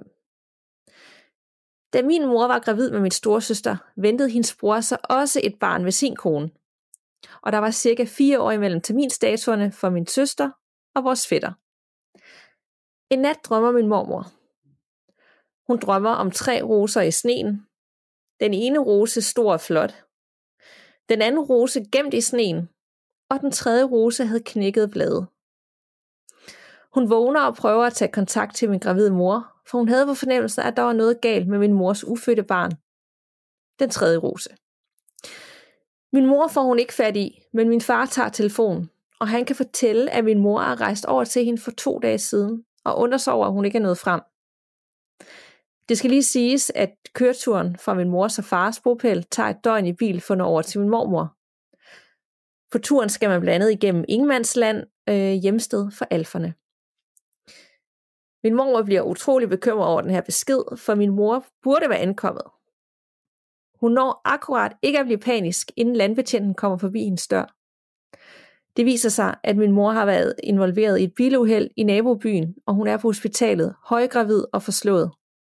Speaker 1: Da min mor var gravid med min storesøster, ventede hendes bror så også et barn med sin kone. Og der var cirka 4 år imellem terminsdatoerne for min søster og vores fætter. En nat drømmer min mormor. Hun drømmer om 3 roser i sneen. Den ene rose stor og flot. Den anden rose gemt i sneen. Og den tredje rose havde knækket blade. Hun vågner og prøver at tage kontakt til min gravide mor, for hun havde på fornemmelsen, at der var noget galt med min mors ufødte barn. Den tredje rose. Min mor får hun ikke fat i, men min far tager telefonen, og han kan fortælle, at min mor er rejst over til hende for 2 dage siden, og undrer sig over, at hun ikke er nået frem. Det skal lige siges, at køreturen fra min mors og fars bopæl tager et døgn i bil for at nå over til min mormor. På turen skal man blandt andet igennem Ingemannsland, hjemsted for alferne. Min mormor bliver utrolig bekymret over den her besked, for min mor burde være ankommet. Hun når akkurat ikke at blive panisk, inden landbetjenten kommer forbi hendes dør. Det viser sig, at min mor har været involveret i et biluheld i nabobyen, og hun er på hospitalet, højgravid og forslået.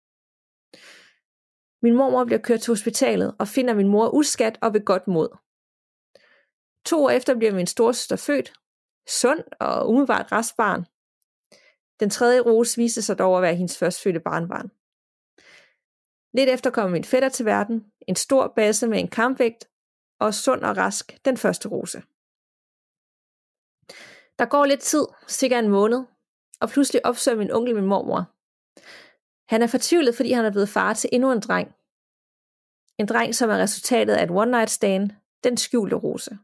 Speaker 1: Min mormor bliver kørt til hospitalet og finder min mor uskadt og ved godt mod. 2 år efter bliver min storesøster født, sund og umiddelbart rask barn. Den tredje rose viste sig dog at være hendes førstfødte barnbarn. Lidt efter kommer min fætter til verden, en stor basse med en kampvægt, og sund og rask, den første rose. Der går lidt tid, cirka en måned, og pludselig opsøger min onkel min mormor. Han er fortvivlet, fordi han er blevet far til endnu en dreng. En dreng, som er resultatet af et one night stand, den skjulte rose.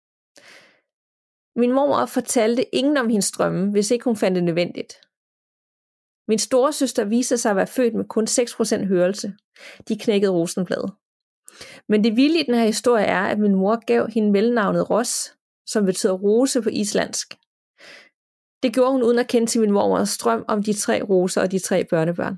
Speaker 1: Min mormor fortalte ingen om hendes drømme, hvis ikke hun fandt det nødvendigt. Min storesøster viste sig at være født med kun 6% hørelse. De knækkede rosenblad. Men det vilde i den her historie er, at min mor gav hende mellemnavnet Ros, som betyder rose på islandsk. Det gjorde hun uden at kende til min mormors drøm om de 3 roser og de 3 børnebørn.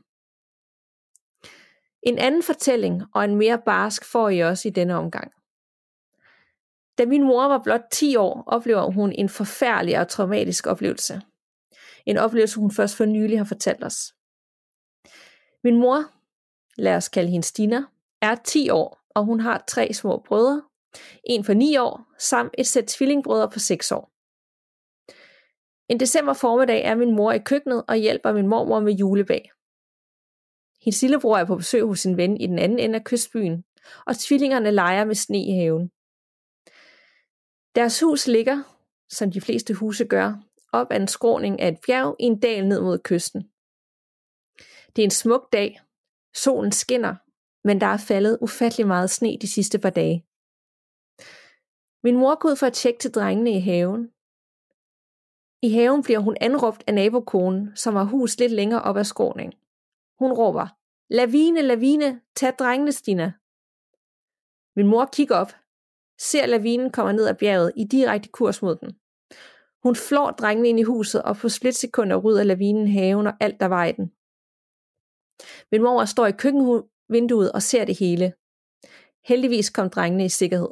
Speaker 1: En anden fortælling og en mere barsk får I også i denne omgang. Da min mor var blot 10 år, oplever hun en forfærdelig og traumatisk oplevelse. En oplevelse, hun først for nylig har fortalt os. Min mor, lad os kalde hende Stina, er 10 år, og hun har 3 små brødre, en på 9 år, samt et sæt tvillingbrødre på 6 år. En december formiddag er min mor i køkkenet og hjælper min mormor med julebag. Hendes lillebror er på besøg hos sin ven i den anden ende af kystbyen, og tvillingerne leger med sne i haven. Deres hus ligger, som de fleste huse gør, op ad en skråning af et bjerg i en dal ned mod kysten. Det er en smuk dag. Solen skinner, men der er faldet ufattelig meget sne de sidste par dage. Min mor går ud for at tjekke til drengene i haven. I haven bliver hun anråbt af nabokonen, som har hus lidt længere op ad skråningen. Hun råber, "Lavine, lavine, tag drengene, Stina." Min mor kigger op, ser lavinen kommer ned ad bjerget i direkte kurs mod den. Hun flår drengene ind i huset, og på splitsekunder rydder lavinen haven og alt, der var i den. Min mor står i køkkenvinduet og ser det hele. Heldigvis kom drengene i sikkerhed.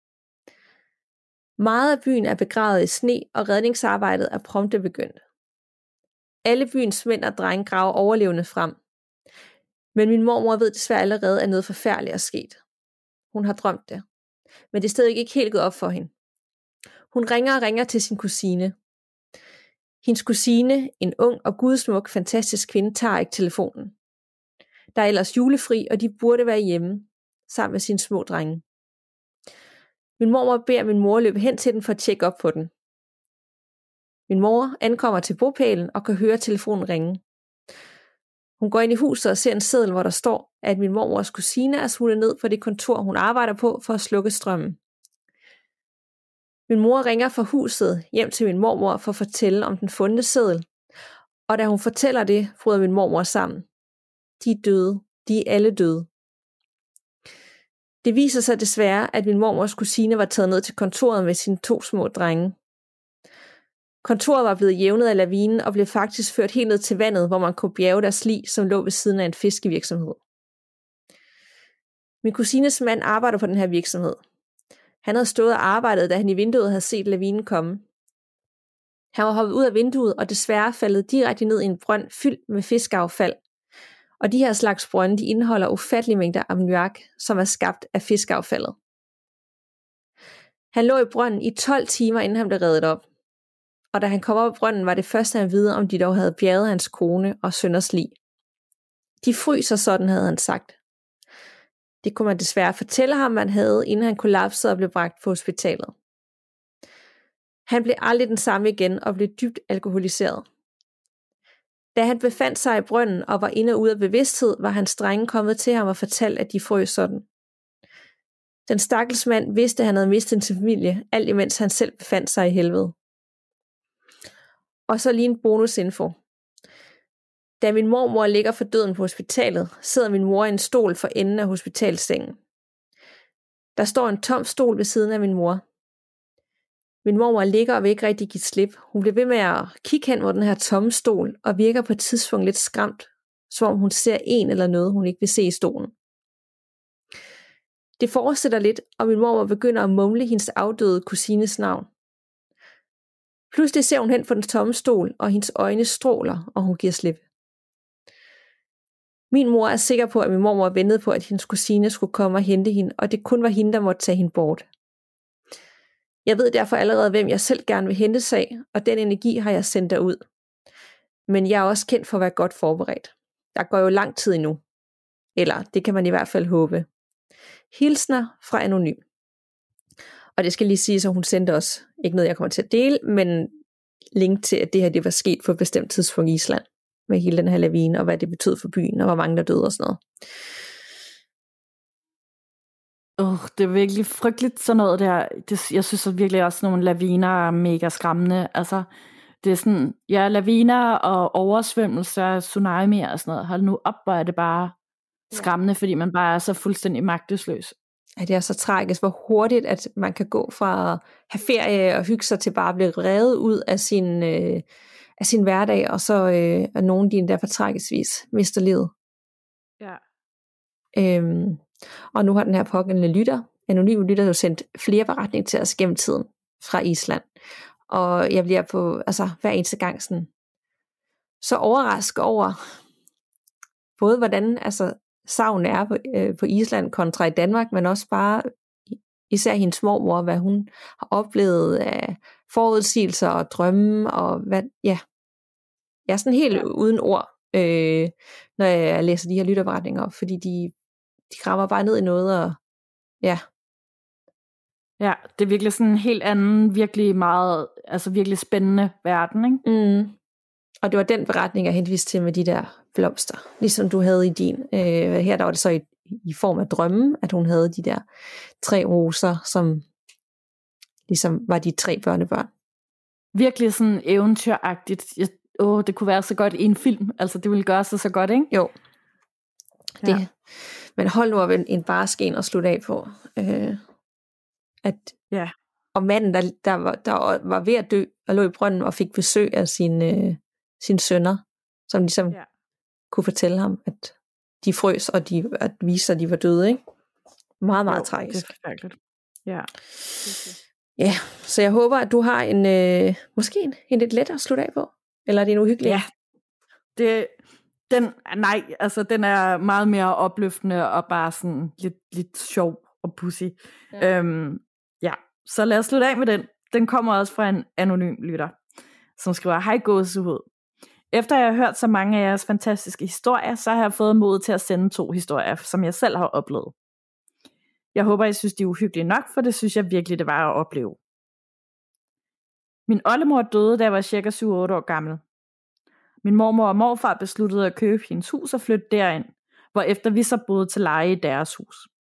Speaker 1: Meget af byen er begravet i sne, og redningsarbejdet er prompte begyndt. Alle byens mænd og drenge graver overlevende frem. Men min mormor ved desværre allerede, at noget forfærdeligt er sket. Hun har drømt det. Men det er stadig ikke helt gået op for hende. Hun ringer og ringer til sin kusine. Hendes kusine, en ung og gudsmuk, fantastisk kvinde, tager ikke telefonen. Der er ellers julefri, og de burde være hjemme, sammen med sine små drenge. Min mormor beder min mor løbe hen til den for at tjekke op på den. Min mor ankommer til bopælen og kan høre telefonen ringe. Hun går ind i huset og ser en seddel, hvor der står, at min mormors kusine er smuttet ned på det kontor, hun arbejder på, for at slukke strømmen. Min mor ringer fra huset hjem til min mormor for at fortælle om den fundne seddel, og da hun fortæller det, bryder min mormor sammen. De er døde. De er alle døde. Det viser sig desværre, at min mormors kusine var taget ned til kontoret med sine 2 små drenge. Kontoret var blevet jævnet af lavinen og blev faktisk ført helt ned til vandet, hvor man kunne bjerge deres lig, som lå ved siden af en fiskevirksomhed. Min kusines mand arbejder på den her virksomhed. Han havde stået og arbejdet, da han i vinduet havde set lavinen komme. Han var hoppet ud af vinduet og desværre faldet direkte ned i en brønd fyldt med fiskeaffald. Og de her slags brønde, de indeholder ufattelige mængder ammoniak, som er skabt af fiskeaffaldet. Han lå i brønden i 12 timer, inden han blev reddet op. Og da han kom op i brønden, var det første, han vidste, om de dog havde bjerget hans kone og sønners lig. De fryser sådan, havde han sagt. Det kunne man desværre fortælle ham, man havde, inden han kollapsede og blev bragt på hospitalet. Han blev aldrig den samme igen og blev dybt alkoholiseret. Da han befandt sig i brønden og var inde og ude af bevidsthed, var hans drenge kommet til ham og fortalt, at de frøs sådan. Den stakkels mand vidste, at han havde mistet sin familie, alt imens han selv befandt sig i helvede. Og så lige en bonusinfo. Da min mormor ligger for døden på hospitalet, sidder min mor i en stol for enden af hospitalsengen. Der står en tom stol ved siden af min mor. Min mormor ligger og vil ikke rigtig give slip. Hun bliver ved med at kigge hen mod den her tomme stol, og virker på et tidspunkt lidt skræmt, som om hun ser en eller noget, hun ikke vil se i stolen. Det fortsætter lidt, og min mormor begynder at mumle hendes afdøde kusines navn. Pludselig ser hun hen på den tomme stol, og hendes øjne stråler, og hun giver slip. Min mor er sikker på, at min mormor ventede på, at hendes kusine skulle komme og hente hende, og det kun var hende, der måtte tage hende bort. Jeg ved derfor allerede, hvem jeg selv gerne vil hente sig, og den energi har jeg sendt derud. Men jeg er også kendt for at være godt forberedt. Der går jo lang tid endnu. Eller det kan man i hvert fald håbe. Hilsner fra Anonym. Og det skal lige sige, så hun sendte os, ikke noget jeg kommer til at dele, men link til, at det her det var sket på et bestemt tidspunkt i Island. Med hele den her lavine, og hvad det betød for byen, og hvor mange der døde og sådan noget.
Speaker 2: Det er virkelig frygteligt sådan noget der. Jeg synes at virkelig også, nogle laviner er mega skræmmende. Altså, det er sådan, ja, laviner og oversvømmelser, tsunamier og sådan noget. Hold nu op, hvor er det bare skræmmende, fordi man bare er så fuldstændig magtesløs.
Speaker 1: Ja, det er så tragisk, hvor hurtigt, at man kan gå fra at have ferie og hygge sig til bare at blive revet ud af sin hverdag, og så er nogen, de endda på tragisk vis mister livet.
Speaker 2: Ja.
Speaker 1: Og nu har den her pågældende anonym lytter, jo sendt flere beretninger til os gennem tiden fra Island. Og jeg bliver på, hver eneste gang sådan, så overrasket over, både hvordan savn er på Island kontra i Danmark, men også bare især hendes mormor, hvad hun har oplevet af forudsigelser og drømme, og hvad, ja. Jeg er sådan helt uden ord, når jeg læser de her lytterberetninger, fordi de krammer bare ned i noget, og ja.
Speaker 2: Ja, det er virkelig sådan en helt anden, virkelig meget, virkelig spændende verden, ikke?
Speaker 1: Og det var den beretning, jeg henviste til med de der blomster, ligesom du havde i din. Her der var det så i form af drømme, at hun havde de der 3 roser, som ligesom var de 3 børnebørn.
Speaker 2: Virkelig sådan eventyragtigt. Det kunne være så godt i en film. Det ville gøre sig så godt, ikke?
Speaker 1: Jo. Det. Men hold nu op en barsken at slutte af på. Og manden, der var ved at dø, og lå i brønden og fik besøg af sine sønner, som ligesom kunne fortælle ham, at de frøs, og at vise, at de var døde, ikke? Meget, meget tragisk.
Speaker 2: Det er forfærdeligt. Ja.
Speaker 1: Ja, så jeg håber, at du har måske en lidt lettere at slutte af på. Eller er det en uhyggelig?
Speaker 2: Ja. Den er meget mere opløftende og bare sådan lidt sjov og pussy. Ja. Så lad os slutte af med den. Den kommer også fra en anonym lytter, som skriver, hej gåsehud. Efter jeg har hørt så mange af jeres fantastiske historier, så har jeg fået mod til at sende 2 historier, som jeg selv har oplevet. Jeg håber, I synes, de er uhyggelige nok, for det synes jeg virkelig, det var at opleve. Min oldemor døde, da jeg var cirka 7-8 år gammel. Min mormor og morfar besluttede at købe hendes hus og flytte derind, hvorefter vi så boede til leje i deres hus.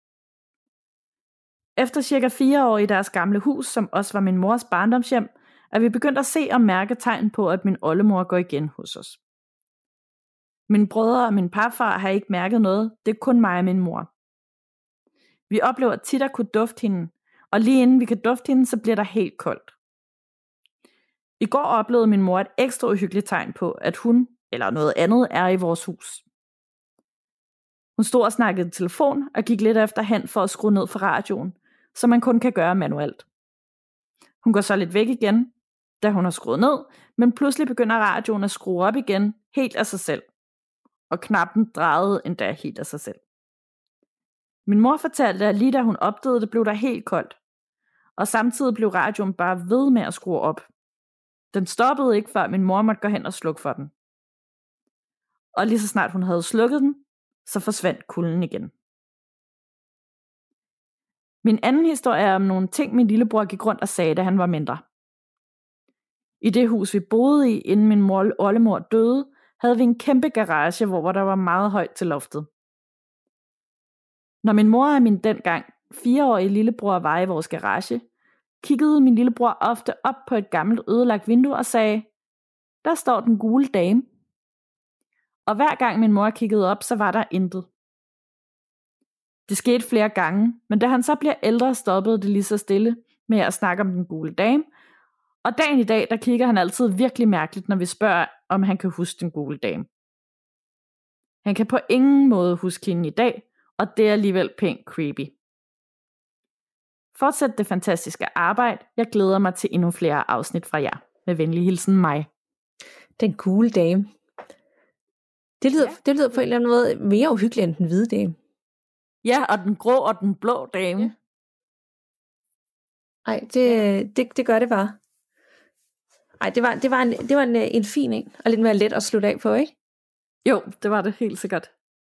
Speaker 2: Efter cirka 4 år i deres gamle hus, som også var min mors barndomshjem, er vi begyndt at se og mærke tegn på, at min oldemor går igen hos os. Mine brødre og min parfar har ikke mærket noget, det er kun mig og min mor. Vi oplever tit at kunne dufte hende, og lige inden vi kan dufte hende, så bliver der helt koldt. I går oplevede min mor et ekstra uhyggeligt tegn på, at hun, eller noget andet, er i vores hus. Hun stod og snakkede i telefon og gik lidt efter hen for at skrue ned for radioen, som man kun kan gøre manuelt. Hun går så lidt væk igen, da hun har skruet ned, men pludselig begynder radioen at skrue op igen helt af sig selv. Og knappen drejede endda helt af sig selv. Min mor fortalte, at lige da hun opdagede det, blev der helt koldt. Og samtidig blev radioen bare ved med at skrue op. Den stoppede ikke, før min mor måtte gå hen og slukke for den. Og lige så snart hun havde slukket den, så forsvandt kulden igen. Min anden historie er om nogle ting, min lillebror gik rundt og sagde, da han var mindre. I det hus, vi boede i, inden min oldemor døde, havde vi en kæmpe garage, hvor der var meget højt til loftet. Når min mor og min dengang 4-årige lillebror var i vores garage, kiggede min lillebror ofte op på et gammelt ødelagt vindue og sagde, der står den gule dame. Og hver gang min mor kiggede op, så var der intet. Det skete flere gange, men da han så bliver ældre, stoppede det lige så stille med at snakke om den gule dame. Og dagen i dag, der kigger han altid virkelig mærkeligt, når vi spørger, om han kan huske den gule dame. Han kan på ingen måde huske hende i dag, og det er alligevel pænt creepy. Fortsæt det fantastiske arbejde. Jeg glæder mig til endnu flere afsnit fra jer. Med venlig hilsen mig.
Speaker 1: Den gule dame. Det lyder på en eller anden måde mere uhyggeligt end den hvide dame.
Speaker 2: Ja, og den grå og den blå dame. Ja.
Speaker 1: Ej, det gør det bare. Ej, det var en fin en, og lidt mere let at slutte af på, ikke?
Speaker 2: Jo, det var det helt sikkert.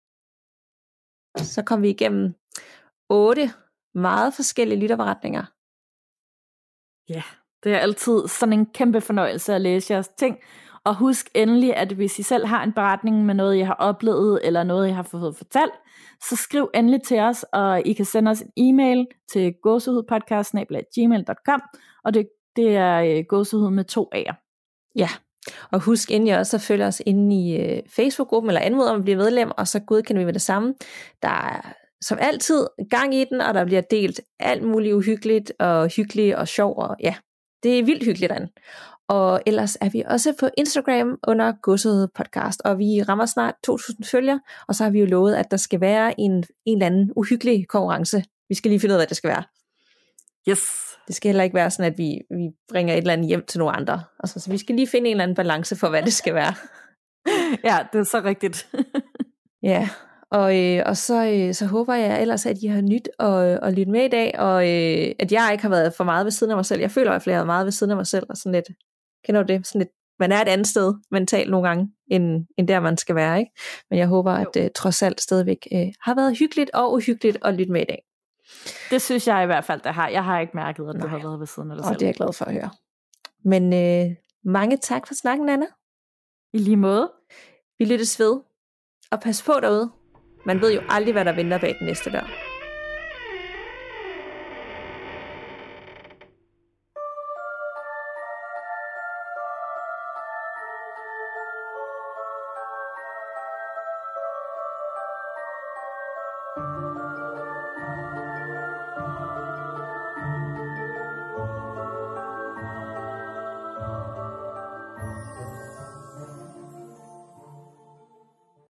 Speaker 1: Så kom vi igennem 8 meget forskellige lytterberetninger.
Speaker 2: Ja, det er altid sådan en kæmpe fornøjelse at læse jeres ting. Og husk endelig, at hvis I selv har en beretning med noget, I har oplevet, eller noget, I har fået fortalt, så skriv endelig til os, og I kan sende os en e-mail til gåsehudpodcast@gmail.com, og det er gåsehud med 2 A'er.
Speaker 1: Ja, og husk endelig også at følge os inde i Facebook-gruppen, eller anmod om at blive medlem, og så godkender vi med det samme. Der er som altid gang i den, og der bliver delt alt muligt uhyggeligt, og hyggeligt og sjov, og ja, det er vildt hyggeligt derinde. Og ellers er vi også på Instagram under Gåsehud Podcast, og vi rammer snart 2.000 følgere, og så har vi jo lovet, at der skal være en eller anden uhyggelig konkurrence. Vi skal lige finde ud af, hvad det skal være.
Speaker 2: Yes.
Speaker 1: Det skal heller ikke være sådan, at vi bringer et eller andet hjem til nogle andre. Altså, så vi skal lige finde en eller anden balance for, hvad det skal være.
Speaker 2: Ja, det er så rigtigt.
Speaker 1: Ja, og så håber jeg ellers, at I har nyt at lytte med i dag, og at jeg ikke har været for meget ved siden af mig selv. Jeg føler i hvert fald, at jeg har været meget ved siden af mig selv, og sådan lidt, kender du det? Sådan lidt, man er et andet sted mentalt nogle gange, end der man skal være, ikke? Men jeg håber, at trods alt stadigvæk har været hyggeligt og uhyggeligt at lytte med i dag.
Speaker 2: Det synes jeg i hvert fald, det har. Jeg har ikke mærket, at du har været ved siden af dig selv.
Speaker 1: Og det er jeg glad for at høre. Men mange tak for snakken, Anna.
Speaker 2: I lige måde.
Speaker 1: Vi lyttes ved. Og pas på derude. Man ved jo aldrig, hvad der venter bag den næste dør.